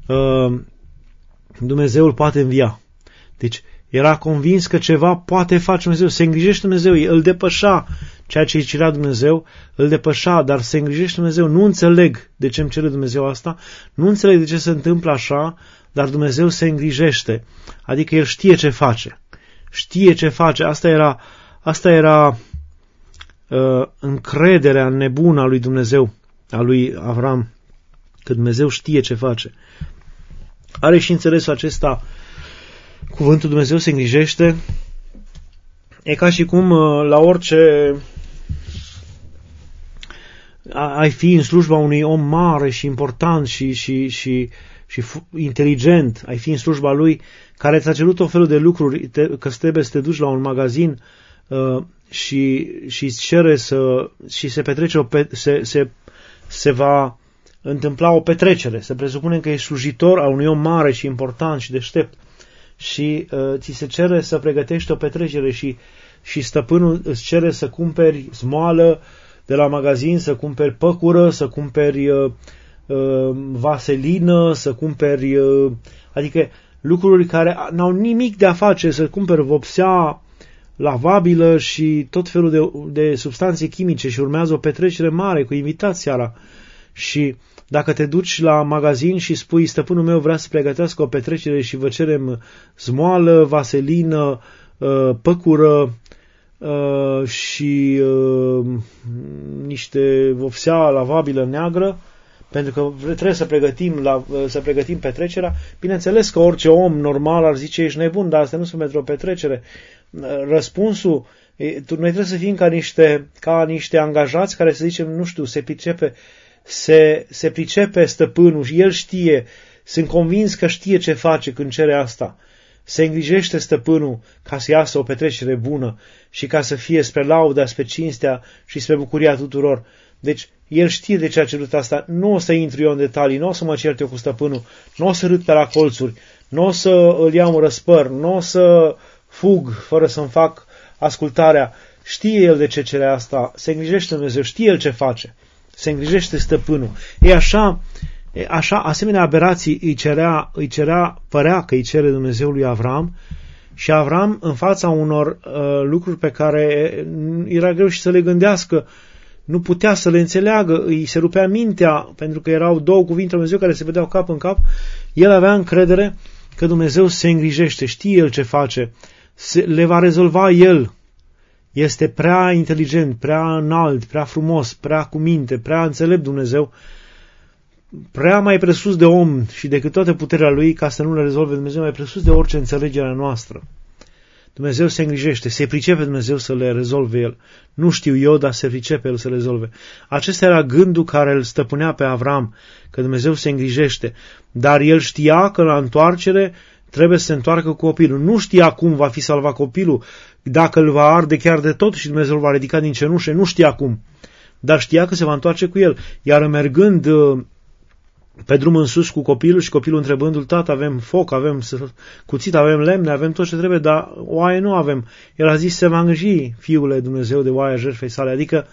Dumnezeu îl poate învia. Deci era convins că ceva poate face Dumnezeu, se îngrijește Dumnezeu, îl depășa ceea ce îi cerea Dumnezeu, îl depășa, dar se îngrijește Dumnezeu. Nu înțeleg de ce îmi cere Dumnezeu asta, nu înțeleg de ce se întâmplă așa, dar Dumnezeu se îngrijește. Adică El știe ce face. Știe ce face. Asta era încrederea nebună a lui Dumnezeu, a lui Avram, că Dumnezeu știe ce face. Are și înțelesul acesta, cuvântul Dumnezeu se îngrijește. E ca și cum la orice ai fi în slujba unui om mare și important și inteligent, ai fi în slujba lui, care ți-a cerut o felul de lucruri, că trebuie să te duci la un magazin și îți cere și se petrece se va întâmpla o petrecere. Se presupune că ești slujitor al unui om mare și important și deștept și ți se cere să pregătești o petrecere și stăpânul îți cere să cumperi smoală de la magazin, să cumperi păcură, să cumperi vaselină, să cumperi adică lucruri care n-au nimic de a face, să cumperi vopsea lavabilă și tot felul de substanțe chimice și urmează o petrecere mare cu invitați seara. Și dacă te duci la magazin și spui, stăpânul meu vrea să pregătească o petrecere și vă cerem smoală, vaselină, păcură și niște vopsea lavabilă neagră, pentru că trebuie să pregătim petrecerea, bineînțeles că orice om normal ar zice, ești nebun, dar asta nu sunt pentru o petrecere. Răspunsul, noi trebuie să fim ca niște angajați care să zicem, nu știu, se pricepe stăpânul și el știe, sunt convins că știe ce face când cere asta. Se îngrijește stăpânul ca să iasă o petrecere bună și ca să fie spre lauda, spre cinstea și spre bucuria tuturor. Deci, el știe de ce a cerut asta. Nu o să intru eu în detalii, nu o să mă cert eu cu stăpânul, nu o să râd pe la colțuri, nu o să îl iau în răspăr, nu o să fug fără să-mi fac ascultarea. știe el de ce cere asta, se îngrijește Dumnezeu, știe el ce face, se îngrijește stăpânul. E așa, asemenea aberații părea că îi cere Dumnezeu lui Avram, și Avram, în fața unor lucruri pe care era greu și să le gândească, nu putea să le înțeleagă, îi se rupea mintea, pentru că erau două cuvinte Dumnezeu care se vedeau cap în cap, el avea încredere că Dumnezeu se îngrijește, știe el ce face, le va rezolva el. Este prea inteligent, prea înalt, prea frumos, prea cu minte, prea înțelept Dumnezeu, prea mai presus de om și decât toată puterea lui ca să nu le rezolve Dumnezeu, mai presus de orice înțelegere noastră. Dumnezeu se îngrijește, se pricepe Dumnezeu să le rezolve El. Nu știu eu, dar se pricepe El să le rezolve. Acesta era gândul care îl stăpânea pe Avram, că Dumnezeu se îngrijește. Dar el știa că la întoarcere trebuie să se întoarcă copilul. Nu știa cum va fi salvat copilul, dacă îl va arde chiar de tot și Dumnezeu îl va ridica din cenușe, nu știa cum. Dar știa că se va întoarce cu el. Iar mergând pe drum în sus cu copilul și copilul întrebându-l: tată, avem foc, avem cuțit, avem lemne, avem tot ce trebuie, dar oaie nu avem. El a zis: se va îngriji Fiule Dumnezeu de oaia jertfei sale. Adică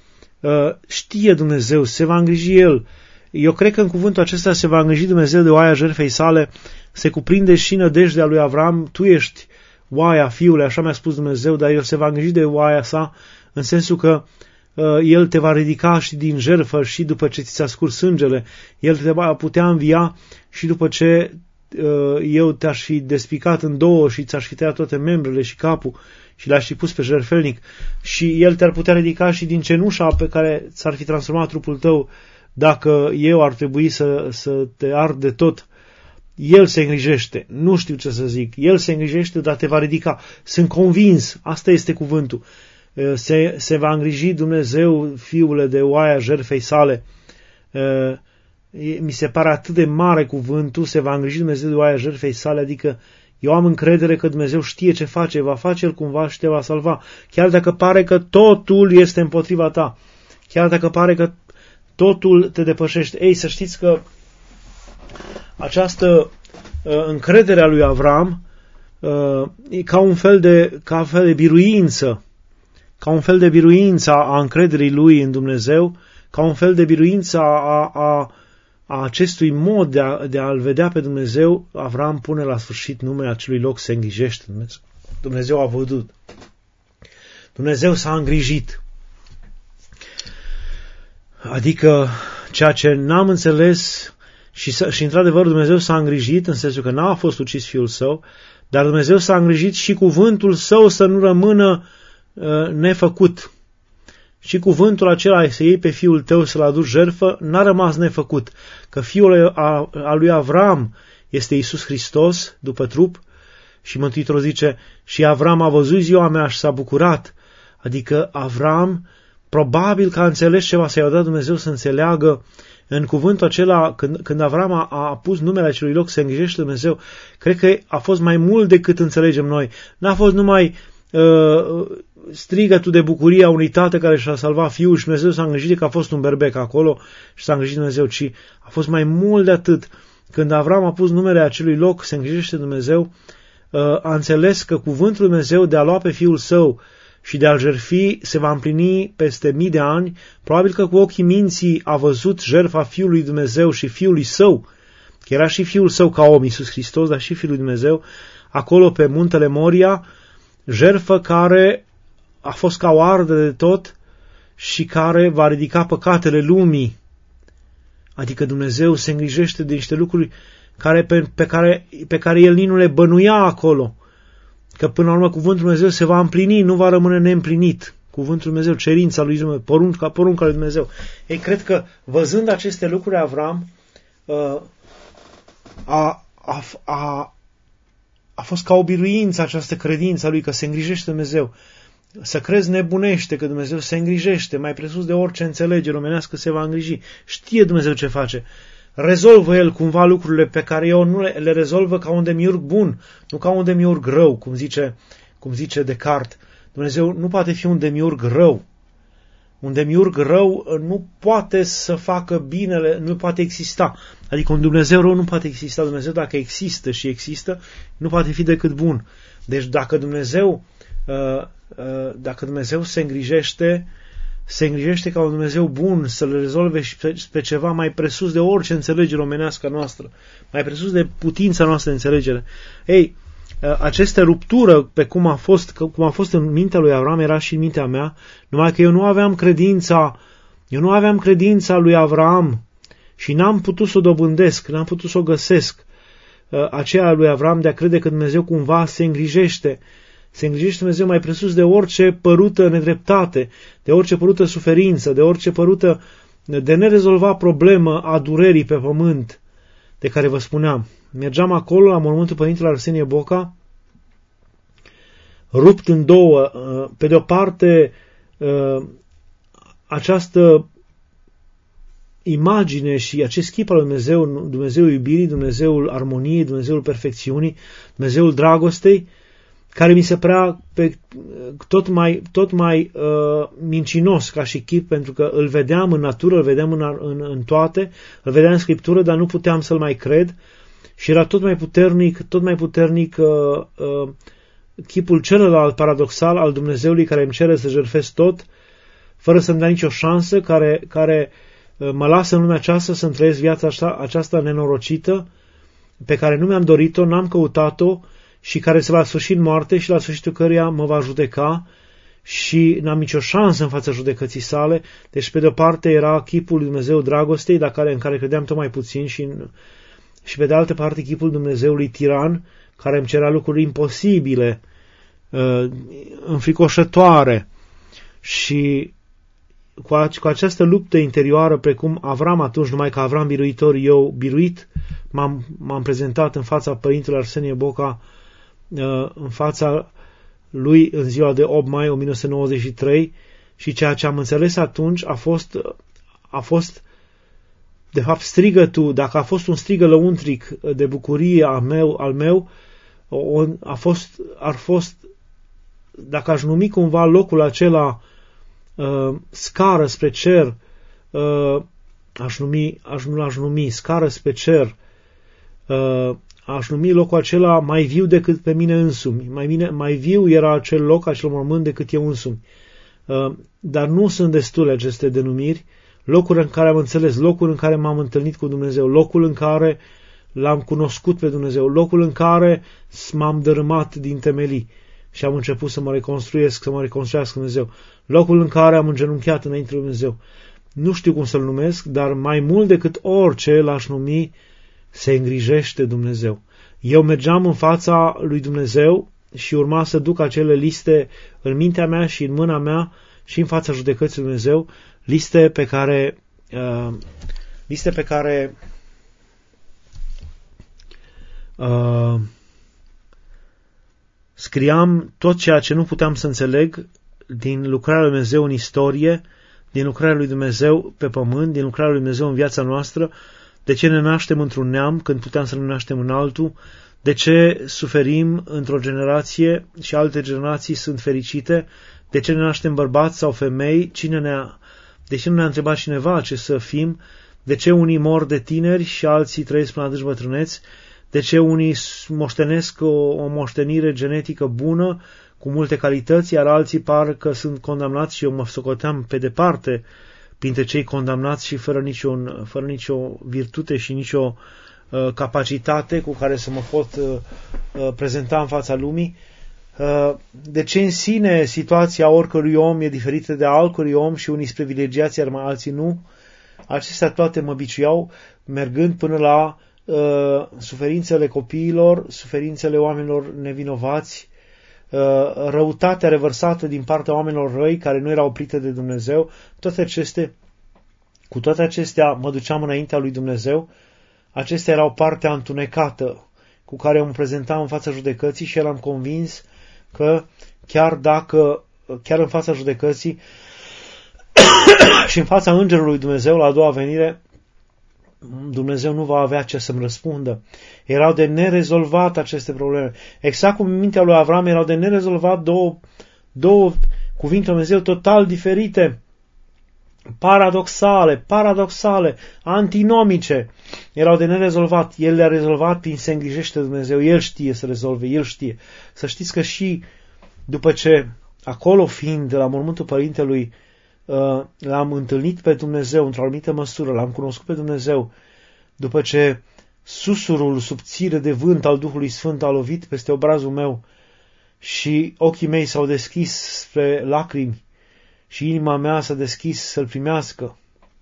știe Dumnezeu, se va îngriji El. Eu cred că în cuvântul acesta se va îngriji Dumnezeu de oaia jertfei sale, se cuprinde și nădejdea lui Avram: tu ești oaia, fiule, așa mi-a spus Dumnezeu, dar El se va îngriji de oaia sa, în sensul că El te va ridica și din jertfă și după ce ți s-a scurs sângele, El te va putea învia și după ce eu te-aș fi despicat în două și ți-aș fi tăiat toate membrele și capul și le-aș fi pus pe jertfelnic, și El te-ar putea ridica și din cenușa pe care ți-ar fi transformat trupul tău dacă eu ar trebui să te ard de tot. El se îngrijește, nu știu ce să zic, El se îngrijește, dar te va ridica. Sunt convins, asta este cuvântul. Se va îngriji Dumnezeu, Fiule, de oaia jertfei sale. Mi se pare atât de mare cuvântul: se va îngriji Dumnezeu de oaia jertfei sale, adică eu am încredere că Dumnezeu știe ce face, va face El cumva și te va salva. Chiar dacă pare că totul este împotriva ta, chiar dacă pare că totul te depășește. Ei, să știți că această încredere a lui Avram e ca un fel de biruință, ca un fel de biruință a încrederii lui în Dumnezeu, ca un fel de biruință a acestui mod de a-L vedea pe Dumnezeu. Avram pune la sfârșit numele acelui loc: se îngrijește Dumnezeu. Dumnezeu a văzut. Dumnezeu s-a îngrijit. Adică ceea ce n-am înțeles și într-adevăr Dumnezeu s-a îngrijit, în sensul că n-a fost ucis Fiul Său, dar Dumnezeu s-a îngrijit și cuvântul Său să nu rămână nefăcut. Și cuvântul acela să iei pe Fiul tău să-L aduci jertfă n-a rămas nefăcut, că Fiul a lui Avram este Iisus Hristos după trup, și Mântuitorul zice: și Avram a văzut ziua mea și s-a bucurat. Adică Avram probabil că a înțeles ceva, să i-a dat Dumnezeu să înțeleagă în cuvântul acela, când Avram a pus numele acelui loc: se îngrijește Dumnezeu. Cred că a fost mai mult decât înțelegem noi. N-a fost numai strigătul de bucurie a unui tată care și-a salvat fiul și Dumnezeu s-a îngrijit că a fost un berbec acolo și s-a îngrijit Dumnezeu, ci a fost mai mult de atât. Când Avram a pus numele acelui loc: se îngrijește Dumnezeu, a înțeles că cuvântul lui Dumnezeu de a lua pe Fiul Său și de a-L jertfi se va împlini peste mii de ani. Probabil că cu ochii minții a văzut jertfa Fiului Dumnezeu și Fiului Său, că era și Fiul Său ca om, Iisus Hristos, dar și Fiul lui Dumnezeu, acolo pe muntele Moria, jertfă care a fost ca o ardere de tot și care va ridica păcatele lumii. Adică Dumnezeu se îngrijește de niște lucruri pe care El nici nu le bănuia acolo. Că până la urmă cuvântul Dumnezeu se va împlini, nu va rămâne neîmplinit. Cuvântul Dumnezeu, cerința lui Dumnezeu, porunca lui Dumnezeu. Ei, cred că văzând aceste lucruri, Avram a fost ca o biruință această credință a lui că se îngrijește Dumnezeu. Să crezi nebunește că Dumnezeu se îngrijește, mai presus de orice înțelegere omenească se va îngriji. Știe Dumnezeu ce face. Rezolvă El cumva lucrurile pe care eu nu le rezolvă ca un demiurg bun, nu ca un demiurg rău, cum zice Descartes. Dumnezeu nu poate fi un demiurg rău. Un demiurg rău nu poate să facă binele, nu poate exista. Adică un Dumnezeu rău nu poate exista. Dumnezeu, dacă există și există, nu poate fi decât bun. Deci dacă Dumnezeu dacă Dumnezeu se îngrijește ca un Dumnezeu bun să le rezolve și pe ceva mai presus de orice înțelegere omenească noastră, mai presus de putința noastră de înțelegere. Ei, această ruptură, pe cum a fost în mintea lui Avram, era și în mintea mea, numai că eu nu aveam credința lui Avram și n-am putut să o dobândesc, n-am putut să o găsesc, aceea lui Avram de a crede că Dumnezeu cumva se îngrijește Dumnezeu mai presus de orice părută nedreptate, de orice părută suferință, de orice părută de nerezolvat problemă a durerii pe pământ, de care vă spuneam. Mergeam acolo la mormântul Părintelui Arsenie Boca, rupt în două, pe de o parte această imagine și acest chip al lui Dumnezeu, Dumnezeul iubirii, Dumnezeul armoniei, Dumnezeul perfecțiunii, Dumnezeul dragostei, care mi se părea tot mai mincinos ca și chip, pentru că îl vedeam în natură, îl vedeam în toate, îl vedeam în Scriptură, dar nu puteam să-l mai cred și era tot mai puternic chipul celălalt paradoxal al Dumnezeului care îmi cere să jertfesc tot, fără să-mi dea nicio șansă, care mă lasă în lumea aceasta să-mi trăiesc viața aceasta nenorocită, pe care nu mi-am dorit-o, n-am căutat-o, și care se va sfârși în moarte și la sfârșitul căreia mă va judeca și n-am nicio șansă în fața judecății sale. Deci, pe de-o parte, era chipul lui Dumnezeu dragostei, în care credeam tot mai puțin și pe de altă parte chipul Dumnezeului tiran, care îmi cerea lucruri imposibile, înfricoșătoare. Și cu această luptă interioară, precum Avram atunci, numai că Avram biruitor, eu biruit, m-am prezentat în fața Părintelui Arsenie Boca, în fața lui în ziua de 8 mai 1993 și ceea ce am înțeles atunci a fost de fapt strigătul, dacă a fost un strigă lăuntric de bucurie al meu, ar fost, dacă aș numi cumva locul acela scară spre cer, aș numi scară spre cer, aș numi locul acela mai viu decât pe mine însumi. Mai viu era acel loc, acel mormânt, decât eu însumi. Dar nu sunt destule aceste denumiri, locuri în care am înțeles, locuri în care m-am întâlnit cu Dumnezeu, locul în care l-am cunoscut pe Dumnezeu, locul în care m-am dărâmat din temelii și am început să mă reconstruiască Dumnezeu, locul în care am îngenunchiat înainte lui Dumnezeu. Nu știu cum să-l numesc, dar mai mult decât orice l-aș numi se îngrijește Dumnezeu. Eu mergeam în fața lui Dumnezeu și urma să duc acele liste în mintea mea și în mâna mea și în fața judecății lui Dumnezeu, liste pe care scriam tot ceea ce nu puteam să înțeleg din lucrarea lui Dumnezeu în istorie, din lucrarea lui Dumnezeu pe pământ, din lucrarea lui Dumnezeu în viața noastră. De ce ne naștem într-un neam când puteam să ne naștem în altul? De ce suferim într-o generație și alte generații sunt fericite? De ce ne naștem bărbați sau femei? De ce nu ne-a întrebat cineva ce să fim? De ce unii mor de tineri și alții trăiesc până adânci bătrâneți? De ce unii moștenesc o moștenire genetică bună, cu multe calități, iar alții par că sunt condamnați și eu mă socoteam pe departe printre cei condamnați și fără nicio virtute și nicio capacitate cu care să mă pot prezenta în fața lumii. De ce în sine situația oricărui om e diferită de altcărui om și unii sunt privilegiați, iar mai alții nu? Acestea toate mă biciuiau, mergând până la suferințele copiilor, suferințele oamenilor nevinovați, răutatea revărsată din partea oamenilor răi care nu erau oprite de Dumnezeu. Cu toate acestea mă duceam înaintea lui Dumnezeu. Acestea erau partea întunecată cu care mă prezentam în fața judecății și eram convins că chiar în fața judecății și în fața îngerului Dumnezeu la a doua venire, Dumnezeu nu va avea ce să-mi răspundă. Erau de nerezolvat aceste probleme. Exact cum în mintea lui Avram erau de nerezolvat două cuvinte Dumnezeu total diferite, paradoxale, antinomice. Erau de nerezolvat. El le-a rezolvat prin se îngrijește Dumnezeu. El știe să rezolve, El știe. Să știți că și După ce, acolo fiind, la mormântul părintelui, l-am întâlnit pe Dumnezeu într-o anumită măsură, l-am cunoscut pe Dumnezeu, după ce susurul subțire de vânt al Duhului Sfânt a lovit peste obrazul meu și ochii mei s-au deschis spre lacrimi și inima mea s-a deschis să-L primească,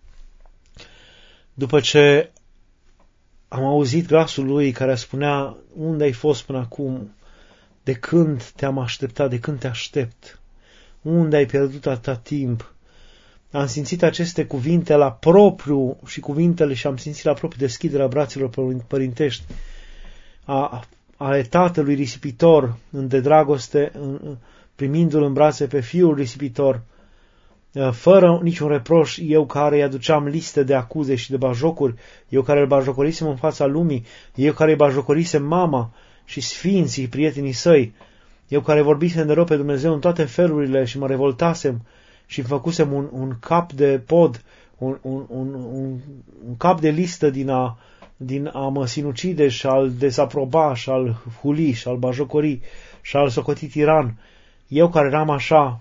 după ce am auzit glasul Lui care spunea: unde ai fost până acum? De când te-am așteptat? De când te aștept? Unde ai pierdut atâta timp? Am simțit aceste cuvinte la propriu și cuvintele și am simțit la propriu deschiderea brațelor părintești ale tatălui risipitor de dragoste, primindu-l în brațe pe fiul risipitor, fără niciun reproș, eu care îi aduceam liste de acuze și de bajocuri, eu care îl bajocorisem în fața lumii, eu care îi bajocorisem mama și sfinții, prietenii săi, eu care vorbisem de rău pe Dumnezeu în toate felurile și mă revoltasem și făcusem un cap de pod, un cap de listă din a mă sinucide și al dezaproba și al huli și al bajocori și al socoti tiran. Eu care eram așa,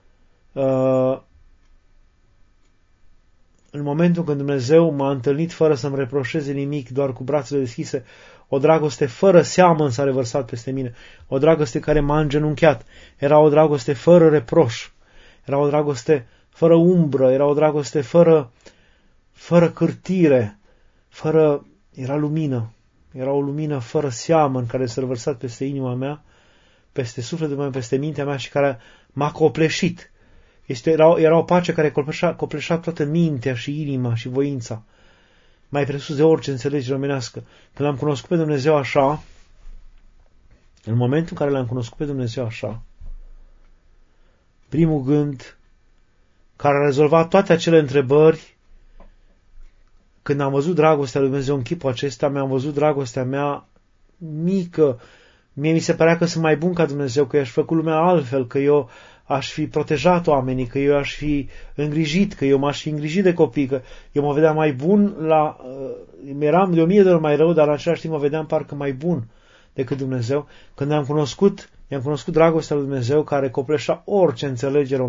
în momentul când Dumnezeu m-a întâlnit fără să-mi reproșeze nimic, doar cu brațele deschise, o dragoste fără seamă s-a revărsat peste mine, o dragoste care m-a îngenunchiat, era o dragoste fără reproș, era o dragoste fără umbră, era o dragoste fără cârtire, era lumină, era o lumină fără seamă în care s-a revărsat peste inima mea, peste sufletul meu, peste mintea mea și care m-a copleșit. Era o pace care copleșea toată mintea și inima și voința, mai presus de orice înțelegere omenească. Când l-am cunoscut pe Dumnezeu așa, în momentul în care l-am cunoscut pe Dumnezeu așa, primul gând care a rezolvat toate acele întrebări, când am văzut dragostea lui Dumnezeu în chipul acesta, mi-am văzut dragostea mea mică. Mie mi se părea că sunt mai bun ca Dumnezeu, că eu aș fi făcut lumea altfel, că eu aș fi protejat oamenii, că eu aș fi îngrijit, că eu m-aș fi îngrijit de copii, că eu mă vedeam mai bun eram de 1000 de ori mai rău, dar în același timp mă vedeam parcă mai bun decât Dumnezeu. Când i-am cunoscut dragostea lui Dumnezeu care copleșea orice înțelegere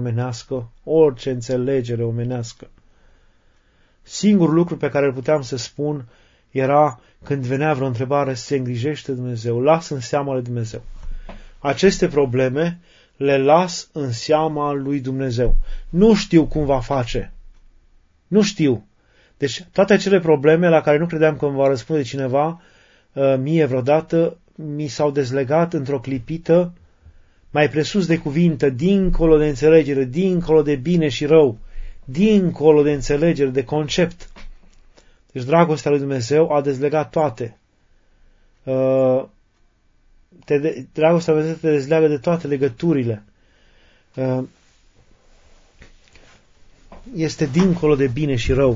omenească. Singurul lucru pe care îl puteam să spun era, când venea vreo întrebare, se îngrijește Dumnezeu, las în seama lui Dumnezeu. Aceste probleme le las în seama lui Dumnezeu. Nu știu cum va face. Nu știu. Deci toate acele probleme la care nu credeam că îmi va răspunde cineva, mie vreodată, mi s-au dezlegat într-o clipită, mai presus de cuvinte, dincolo de înțelegere, dincolo de bine și rău, dincolo de înțelegere, de concept. Deci dragostea lui Dumnezeu a dezlegat toate. Dragostea lui Dumnezeu te dezleagă de toate legăturile. Este dincolo de bine și rău.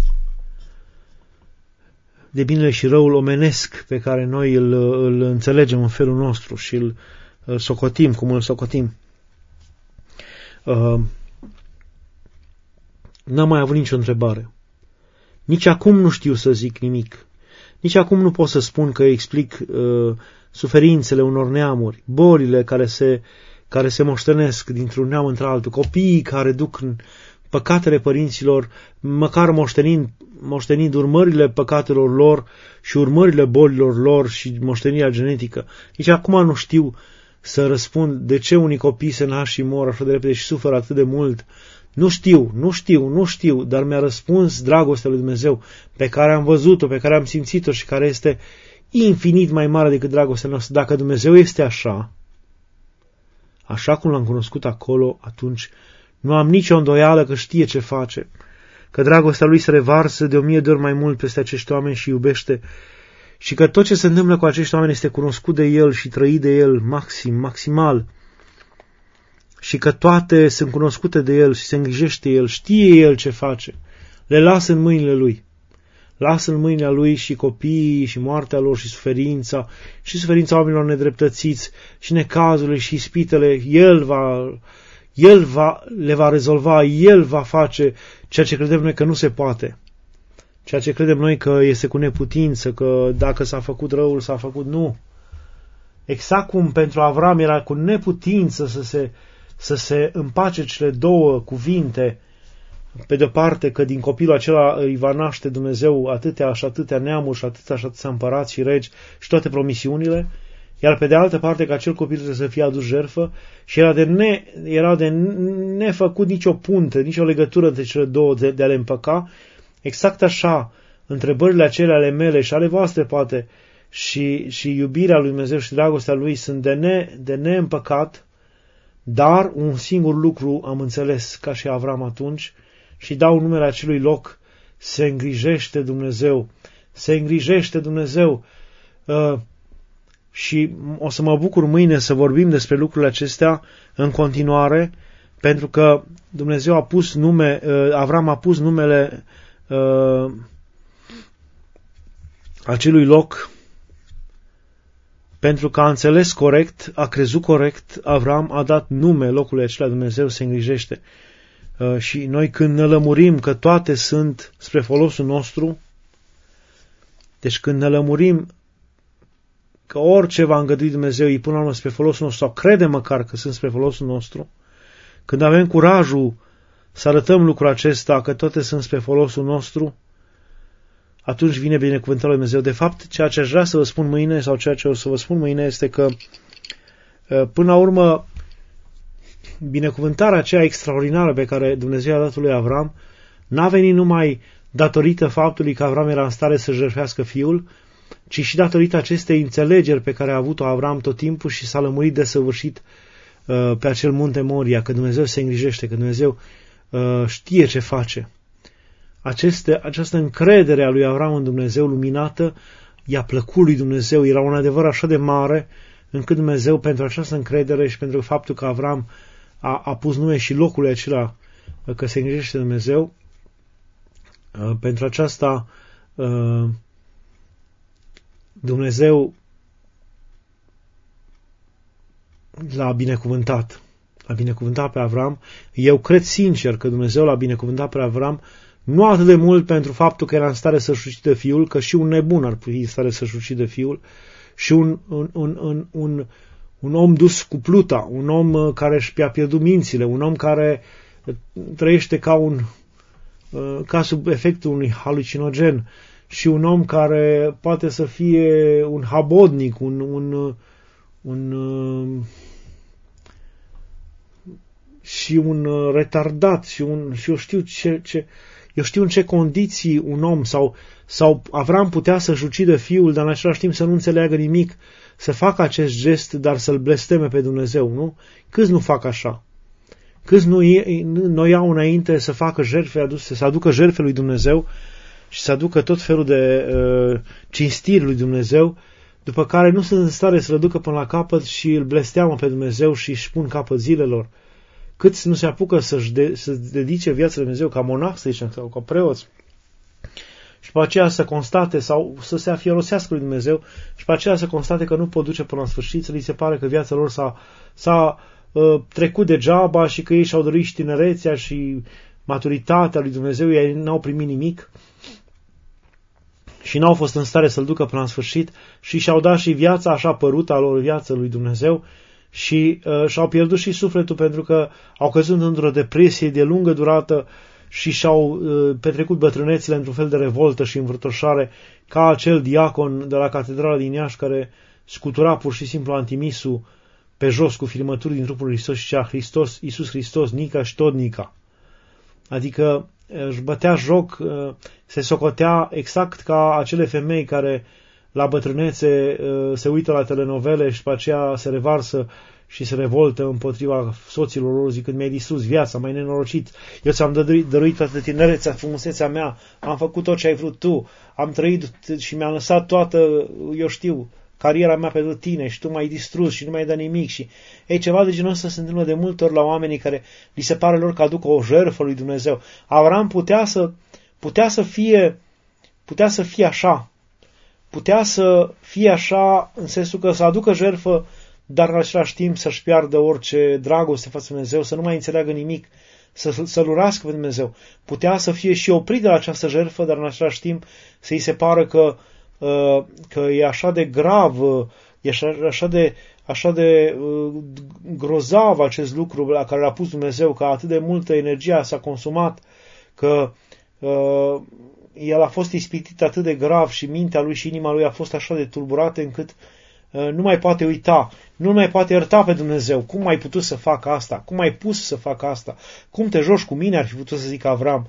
De binele și răul omenesc pe care noi îl înțelegem în felul nostru și îl socotim cum îl socotim. N-am mai avut nicio întrebare. Nici acum nu știu să zic nimic. Nici acum nu pot să spun că explic suferințele unor neamuri, bolile care se moștenesc dintr-un neam într-altul, copiii care duc păcatele părinților, măcar moștenind urmările păcatelor lor și urmările bolilor lor și moștenirea genetică. Nici acum nu știu să răspund de ce unii copii se nasc și mor așa de repede și suferă atât de mult. Nu știu, dar mi-a răspuns dragostea lui Dumnezeu pe care am văzut-o, pe care am simțit-o și care este infinit mai mare decât dragostea noastră. Dacă Dumnezeu este așa cum l-am cunoscut acolo, atunci nu am nicio îndoială că știe ce face, că dragostea lui se revarsă de 1000 de ori mai mult peste acești oameni și iubește, și că tot ce se întâmplă cu acești oameni este cunoscut de El și trăit de El maximal, și că toate sunt cunoscute de El și se îngrijește El, știe El ce face, le lasă în mâinile Lui. Lasă în mâinile Lui și copiii și moartea lor și suferința oamenilor nedreptățiți și necazurile și ispitele. El le va rezolva, El va face ceea ce credem noi că nu se poate. Ceea ce credem noi că este cu neputință, că dacă s-a făcut răul, s-a făcut, nu. exact cum pentru Avram era cu neputință să se împace cele două cuvinte, pe de-o parte că din copilul acela îi va naște Dumnezeu atâtea și atâtea neamuri și atâția împărați și regi și toate promisiunile, iar pe de altă parte că acel copil trebuie să fie adus jertfă și era de nefăcut nicio punte, nicio legătură între cele două de a le împăca. Exact așa, întrebările acelea ale mele și ale voastre poate și iubirea lui Dumnezeu și dragostea lui sunt de neîmpăcat, dar un singur lucru am înțeles ca și Avram atunci și dau numele acelui loc: se îngrijește Dumnezeu. Se îngrijește Dumnezeu. Și o să mă bucur mâine să vorbim despre lucrurile acestea în continuare, pentru că Dumnezeu a pus Avram a pus numele acelui loc pentru că a înțeles corect, a crezut corect. Avram a dat nume locului acela: Dumnezeu se îngrijește. Și noi când ne lămurim că toate sunt spre folosul nostru, deci când ne lămurim că orice va îngădui Dumnezeu îi până la urmă spre folosul nostru, sau crede măcar că sunt spre folosul nostru, când avem curajul să arătăm lucrul acesta, că toate sunt spre folosul nostru, atunci vine binecuvântarea lui Dumnezeu. De fapt, ceea ce aș vrea să vă spun mâine, sau ceea ce o să vă spun mâine, este că până la urmă binecuvântarea aceea extraordinară pe care Dumnezeu a dat lui Avram n-a venit numai datorită faptului că Avram era în stare să jertfească fiul, ci și datorită acestei înțelegeri pe care a avut-o Avram tot timpul și s-a lămurit desăvârșit pe acel munte Moria, că Dumnezeu se îngrijește, că Dumnezeu știe ce face. Această încredere a lui Avram în Dumnezeu luminată i-a plăcut lui Dumnezeu, era un adevăr așa de mare, încât Dumnezeu, pentru această încredere și pentru faptul că Avram a pus nume și locului acela că se îngrijește Dumnezeu, pentru aceasta Dumnezeu l-a binecuvântat. L-a binecuvântat pe Avram. Eu cred sincer că Dumnezeu l-a binecuvântat pe Avram nu atât de mult pentru faptul că era în stare să-și ucidă fiul, că și un nebun ar fi în stare să-și ucidă fiul, și un om dus cu pluta, un om care și a pierdut mințile, un om care trăiește ca sub efectul unui halucinogen, și un om care poate să fie un habodnic, și un retardat, și eu știu în ce condiții un om sau Avram putea să-și ucidă fiul, dar în același timp să nu înțeleagă nimic, să facă acest gest, dar să-l blesteme pe Dumnezeu, nu? Câți nu fac așa? Câți nu iau înainte să facă jertfe aduse, să aducă jertfe lui Dumnezeu și să aducă tot felul de cinstiri lui Dumnezeu, după care nu sunt în stare să-l ducă până la capăt și îl blesteamă pe Dumnezeu și își pun capăt zilelor. Câți nu se apucă să-și dedice viața lui Dumnezeu ca monah, să zicem, sau ca preoți, și pe aceea să constate sau să se afiorosească lui Dumnezeu și pe aceea să constate că nu pot duce până la sfârșit, să li se pare că viața lor s-a trecut degeaba și că ei și-au dorit și tinerețea și maturitatea lui Dumnezeu, ei n-au primit nimic și n-au fost în stare să-l ducă până la sfârșit și și-au dat și viața așa părută a lor, viața lui Dumnezeu, și și-au pierdut și sufletul pentru că au căzut într-o depresie de lungă durată și și-au petrecut bătrânețile într-un fel de revoltă și învârtoșare, ca acel diacon de la catedrala din Iași care scutura pur și simplu antimisul pe jos cu filmături din trupul lui Hristos și zicea: Iisus Hristos, Nica și tot Nica. Adică își bătea joc, se socotea exact ca acele femei care la bătrânețe se uită la telenovele și pe aceea se revarsă și se revoltă împotriva soților lor, zicând: mi-ai distrus viața, mai nenorocit, eu ți-am dăruit toată tinerețea, frumusețea mea, am făcut tot ce ai vrut tu, am trăit și mi-am lăsat toată, eu știu, cariera mea pentru tine și tu m-ai distrus și nu mi-ai dat nimic. Și ceva de genul ăsta se întâmplă de multe ori la oamenii care li se pare lor că aduc o jertfă lui Dumnezeu. Avram putea să fie așa. Putea să fie așa în sensul că să aducă jertfă, dar în același timp să-și piardă orice dragoste față de Dumnezeu, să nu mai înțeleagă nimic, să-L urască pe Dumnezeu. Putea să fie și oprit de la această jertfă, dar în același timp să-i se pară că e așa de grav E așa de grozav acest lucru la care l-a pus Dumnezeu, că atât de multă energie s-a consumat, că el a fost ispitit atât de grav și mintea lui și inima lui a fost așa de tulburată încât nu mai poate uita, nu mai poate ierta pe Dumnezeu. Cum ai putut să fac asta? Cum ai pus să fac asta? Cum te joci cu mine? Ar fi putut să zic Avram.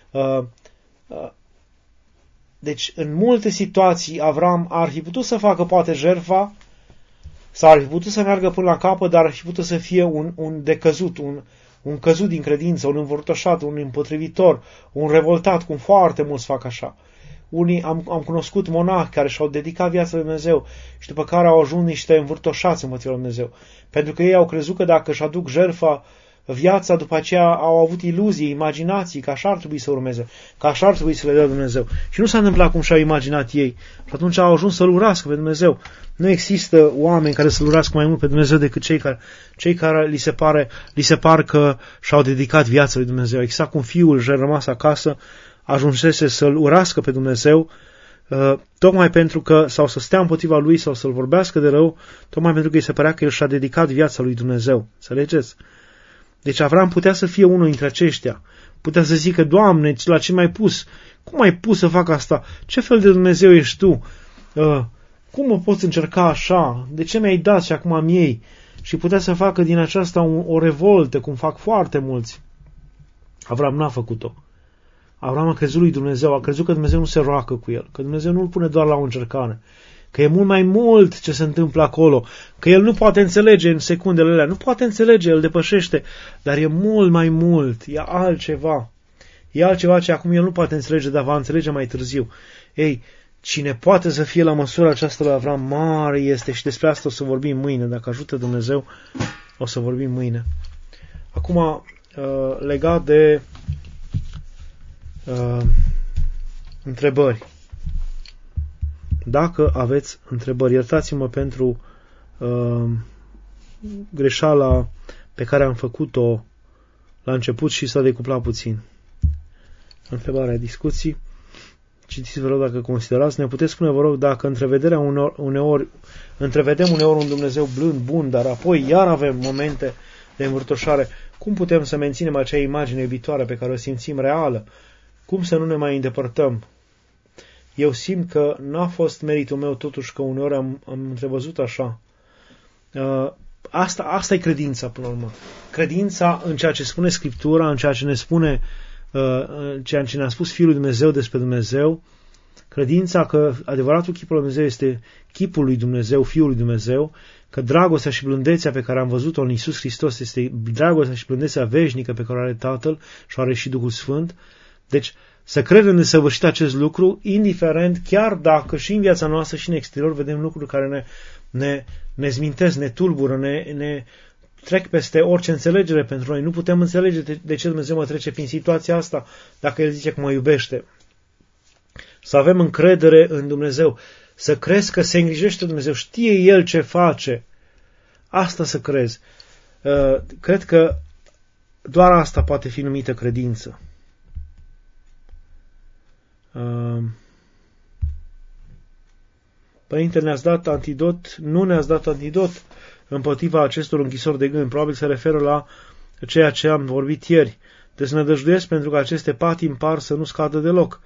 Deci, în multe situații, Avram ar fi putut să facă poate jertfa, sau ar fi putut să meargă până la capăt, dar ar fi putut să fie un decăzut, un căzut din credință, un învârtoșat, un împotrivitor, un revoltat, cum foarte mulți fac așa. Unii am cunoscut monahi care și-au dedicat viața lui Dumnezeu și după care au ajuns niște învârtoșați împotriva lui Dumnezeu. Pentru că ei au crezut că dacă își aduc jertfa viața, după aceea au avut iluzii, imaginații, că așa ar trebui să urmeze, că așa ar trebui să le dea Dumnezeu. Și nu s-a întâmplat cum și-au imaginat ei. Și atunci au ajuns să-L urască pe Dumnezeu. Nu există oameni care să-L urască mai mult pe Dumnezeu decât cei care li se par că și-au dedicat viața lui Dumnezeu. Exact cum fiul și-a rămas acasă, ajunsese să-L urască pe Dumnezeu, tocmai pentru că, sau să stea împotriva lui, sau să-L vorbească de rău, tocmai pentru că îi se părea că el și-a dedicat viața lui Dumnezeu. Înțelegeți? Deci Avram putea să fie unul dintre aceștia. Putea să zică, Doamne, la ce m-ai pus? Cum m-ai pus să fac asta? Ce fel de Dumnezeu ești Tu? Cum mă poți încerca așa? De ce mi-ai dat și acum am ei? Și putea să facă din aceasta o revoltă, cum fac foarte mulți. Avram n-a făcut-o. Avram a crezut lui Dumnezeu, a crezut că Dumnezeu nu se roacă cu el, că Dumnezeu nu îl pune doar la o încercare, că e mult mai mult ce se întâmplă acolo, că el nu poate înțelege în secundele alea, nu poate înțelege, el depășește, dar e mult mai mult, e altceva. E altceva ce acum el nu poate înțelege, dar va înțelege mai târziu. Ei, cine poate să fie la măsura aceasta lui Avram, mare este, și despre asta o să vorbim mâine, dacă ajută Dumnezeu, o să vorbim mâine. Acum, legat de întrebări. Dacă aveți întrebări, iertați-mă pentru greșeala pe care am făcut-o la început și s-a decuplat puțin. Întrebarea, discuții. Citiți, vă rog, dacă considerați. Ne puteți spune, vă rog, dacă întrevedem uneori un Dumnezeu blând, bun, dar apoi iar avem momente de învârtoșare. Cum putem să menținem acea imagine iubitoare pe care o simțim reală? Cum să nu ne mai îndepărtăm? Eu simt că n-a fost meritul meu totuși, că uneori am întrevăzut așa. Asta e credința, până la urmă. Credința în ceea ce spune Scriptura, în ceea ce ne spune, ceea ce ne-a spus Fiul lui Dumnezeu despre Dumnezeu. Credința că adevăratul chipul lui Dumnezeu este chipul lui Dumnezeu, Fiul lui Dumnezeu, că dragostea și blândețea pe care am văzut-o în Iisus Hristos este dragostea și blândețea veșnică pe care o are Tatăl și o are și Duhul Sfânt. Deci, să credem de săvârșit acest lucru, indiferent, chiar dacă și în viața noastră și în exterior vedem lucruri care ne zmintesc, ne tulbură, ne trec peste orice înțelegere pentru noi. Nu putem înțelege de ce Dumnezeu mă trece prin situația asta dacă El zice că mă iubește. Să avem încredere în Dumnezeu, să crezi că se îngrijește Dumnezeu, știe El ce face. Asta să crezi. Cred că doar asta poate fi numită credință. Părinte, ne-ați dat antidot? Nu ne-ați dat antidot împotriva acestor închisori de gând. Probabil se referă la ceea ce am vorbit ieri. Desnădăjduiesc pentru că aceste patimi par să nu scadă deloc.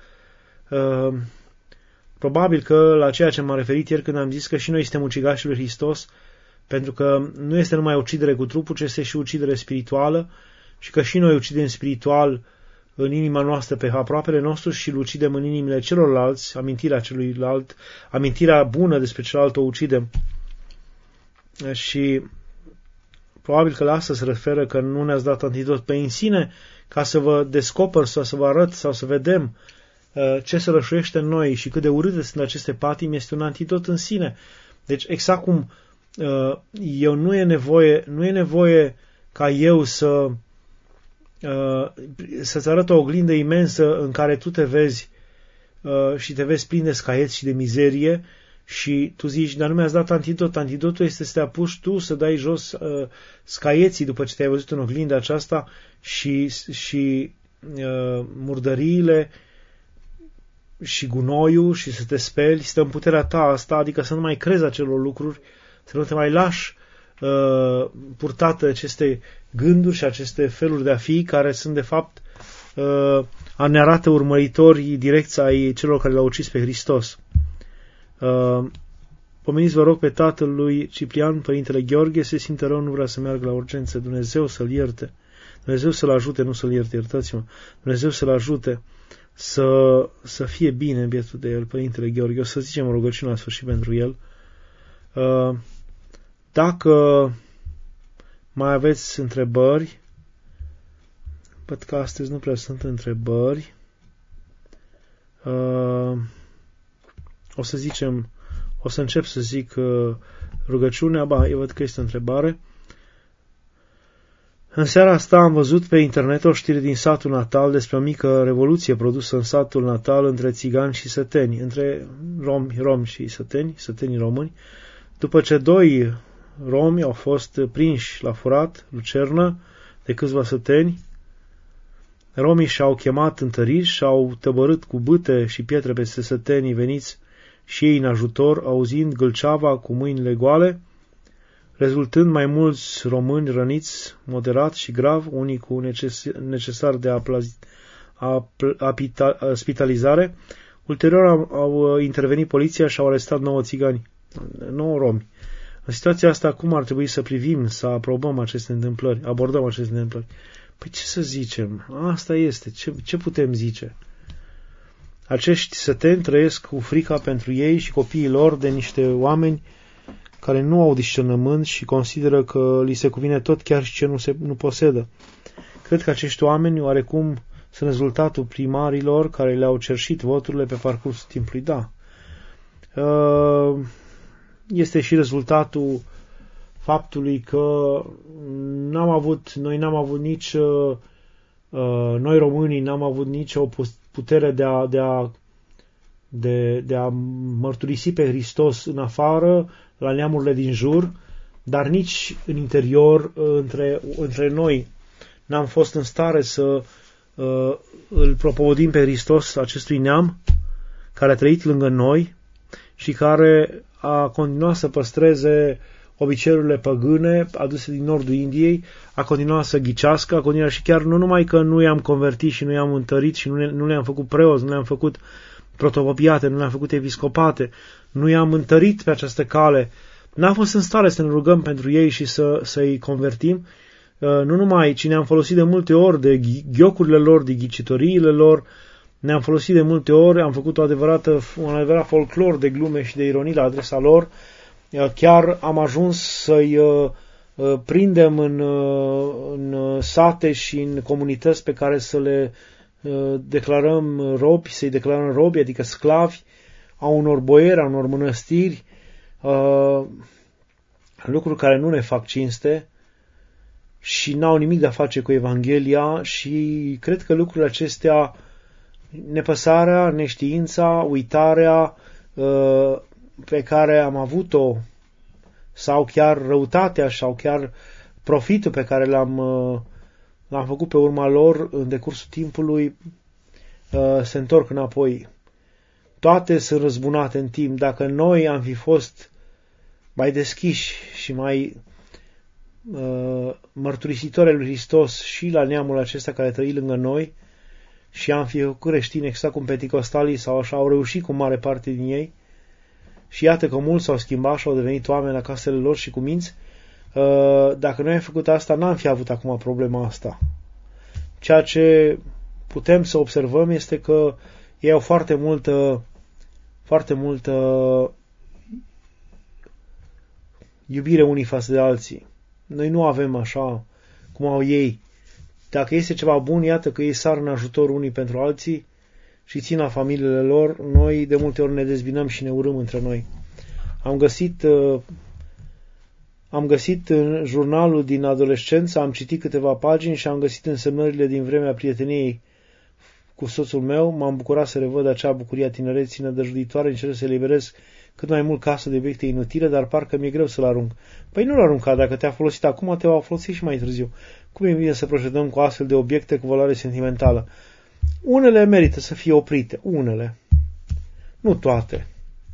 Probabil că la ceea ce m-am referit ieri când am zis că și noi suntem ucigașii lui Hristos, pentru că nu este numai ucidere cu trupul, ci este și ucidere spirituală și că și noi ucidem spiritual în inima noastră pe aproapele nostru și îl ucidem în inimile celorlalți, amintirea celuilalt, amintirea bună despre celălalt o ucidem. Și probabil că la asta se referă, că nu ne-ați dat antidot pe în sine, ca să vă descoper sau să vă arăt sau să vedem ce se rășuiește în noi și cât de urâte sunt aceste patimi, este un antidot în sine. Deci exact cum nu e nevoie ca eu să-ți arăt o oglindă imensă în care tu te vezi și te vezi plin de scaiet și de mizerie și tu zici, dar nu mi-ați dat antidot. Antidotul este să te apuci tu să dai jos scaieții după ce te-ai văzut în oglinda aceasta și murdăriile și gunoiul și să te speli, stă în puterea ta asta, adică să nu mai crezi acelor lucruri, să nu te mai lași purtată aceste gânduri și aceste feluri de a fi, care sunt de fapt ne arată urmăritorii direcția ai celor care l-au ucis pe Hristos. Pomeniți, vă rog, pe tatăl lui Ciprian, părintele Gheorghe, se simte rău, nu vrea să meargă la urgență. Dumnezeu să-l ierte. Dumnezeu să-l ajute, nu să-l ierte, iertați-mă. Dumnezeu să-l ajute să fie bine bietul de el, părintele Gheorghe. O să zicem o rugăciune la sfârșit pentru el. Dacă mai aveți întrebări, văd că astăzi nu prea sunt întrebări, o să încep să zic rugăciunea. Eu văd că este o întrebare. În seara asta am văzut pe internet o știre din satul natal despre o mică revoluție produsă în satul natal între țigani și săteni, între romi și sătenii români, după ce 2 romi au fost prinși la furat, lucernă, de câțiva săteni. Romii și-au chemat întăriri și-au tăbărât cu bâte și pietre peste sătenii veniți și ei în ajutor, auzind gâlceava cu mâinile goale, rezultând mai mulți români răniți moderat și grav, unii cu necesar de spitalizare. Ulterior au intervenit poliția și au arestat 9 țigani, 9 romi. În situația asta, cum ar trebui să privim, să aprobăm aceste întâmplări, abordăm aceste întâmplări? Păi ce să zicem? Asta este. Ce putem zice? Acești săteni trăiesc cu frica pentru ei și copiii lor de niște oameni care nu au discernământ și consideră că li se cuvine tot, chiar și ce nu posedă. Cred că acești oameni oarecum sunt rezultatul primarilor care le-au cerșit voturile pe parcursul timpului. Da. Este și rezultatul faptului că noi românii n-am avut nicio putere de a mărturisi pe Hristos în afară, la neamurile din jur, dar nici în interior, între noi, n-am fost în stare să îl propovădim pe Hristos acestui neam care a trăit lângă noi și care a continuat să păstreze obiceiurile păgâne aduse din nordul Indiei, a continuat să ghicească, a continuat și chiar nu numai că nu i-am convertit și nu i-am întărit și nu le-am făcut preoți, nu le-am făcut protopopiate, nu le-am făcut episcopate, nu i-am întărit pe această cale, n-am fost în stare să ne rugăm pentru ei și să-i convertim, nu numai, ci ne-am folosit de multe ori de ghiocurile lor, de ghicitoriile lor, ne-am folosit de multe ori, am făcut un adevărat folclor de glume și de ironii la adresa lor. Chiar am ajuns să-i prindem în sate și în comunități pe care să le declarăm robi, să-i declarăm robi, adică sclavi, a unor boieri, a unor mănăstiri, lucruri care nu ne fac cinste și n-au nimic de a face cu Evanghelia și cred că lucrurile acestea, nepăsarea, neștiința, uitarea pe care am avut-o sau chiar răutatea sau chiar profitul pe care l-am făcut pe urma lor în decursul timpului se întorc înapoi. Toate sunt răzbunate în timp. Dacă noi am fi fost mai deschiși și mai mărturisitori al lui Hristos și la neamul acesta care trăi lângă noi și am fi făcut creștini exact cum penticostalii sau așa au reușit cu mare parte din ei, și iată că mulți s-au schimbat și au devenit oameni la casele lor și cu minți. Dacă noi am făcut asta, n-am fi avut acum problema asta. Ceea ce putem să observăm este că ei au foarte multă iubire unii față de alții. Noi nu avem așa cum au ei. Dacă este ceva bun, iată că ei sar în ajutor unii pentru alții și țin la familiile lor. Noi de multe ori ne dezbinăm și ne urâm între noi. Am găsit în jurnalul din adolescență, am citit câteva pagini și am găsit însemnările din vremea prieteniei cu soțul meu. M-am bucurat să revăd acea bucurie a tinereții nădăjduitoare, încerc să eliberez cât mai mult casă de obiecte inutile, dar parcă mi-e greu să-l arunc. Păi nu-l arunca, dacă te-a folosit acum, te va folosi și mai târziu. Cum e bine să procedăm cu astfel de obiecte cu valoare sentimentală? Unele merită să fie oprite, unele. Nu toate.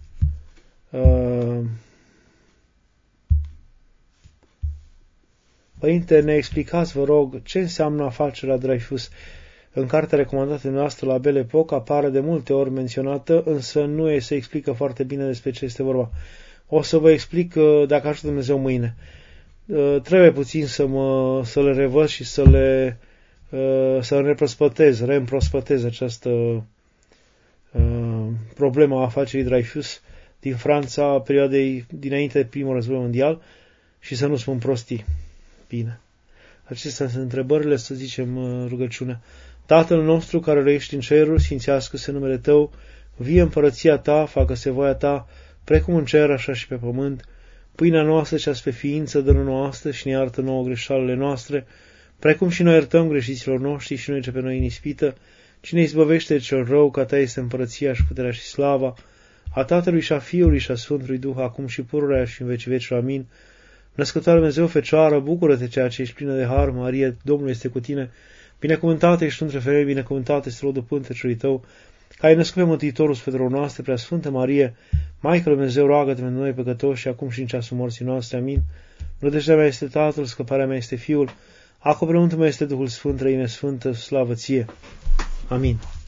Părinte, ne explicați, vă rog, ce înseamnă afacerea Dreyfus. În cartea recomandată noastră la Belle Époque apare de multe ori menționată, însă nu se explică foarte bine despre ce este vorba. O să vă explic, dacă ajută Dumnezeu, mâine. Trebuie puțin să le revăd și să reîmprospătez această problemă a afacerii Dreyfus din Franța, perioadei dinainte de primul război mondial, și să nu spun prostii. Bine. Acestea sunt întrebările, să zicem rugăciunea. Tatăl nostru care ești în ceruri, sfințească-se numele Tău, vie împărăția Ta, facă-se voia Ta, precum în cer, așa și pe pământ. Pâinea noastră cea-ți pe ființă, dă-ne nouă astăzi și ne iartă nouă greșalele noastre, precum și noi iertăm greșiților noștri și nu ce pe noi în ispită, cine izbăvește de cel rău, că Ta este împărăția și puterea și slava, a Tatălui și a Fiului și a Sfântului Duh, acum și pururea și în vecii vecilor. Amin. Născătoare Dumnezeu, Fecioară, bucură-te ceea ce ești plină de har, Marie, Domnul este cu tine, binecuvântată ești între femei, binecuvântată este rodul pântecelui Tău, că ai născut pe Mântuitorul Sfântelor noastre, prea Sfântă Marie, Maică lui Dumnezeu, roagă-te pentru noi păcătoși și acum și în ceasul morții noastre. Amin. Nădejdea mea este Tatăl, scăparea mea este Fiul, acoperământul meu este Duhul Sfânt, Trăime Sfântă, slavă Ție. Amin.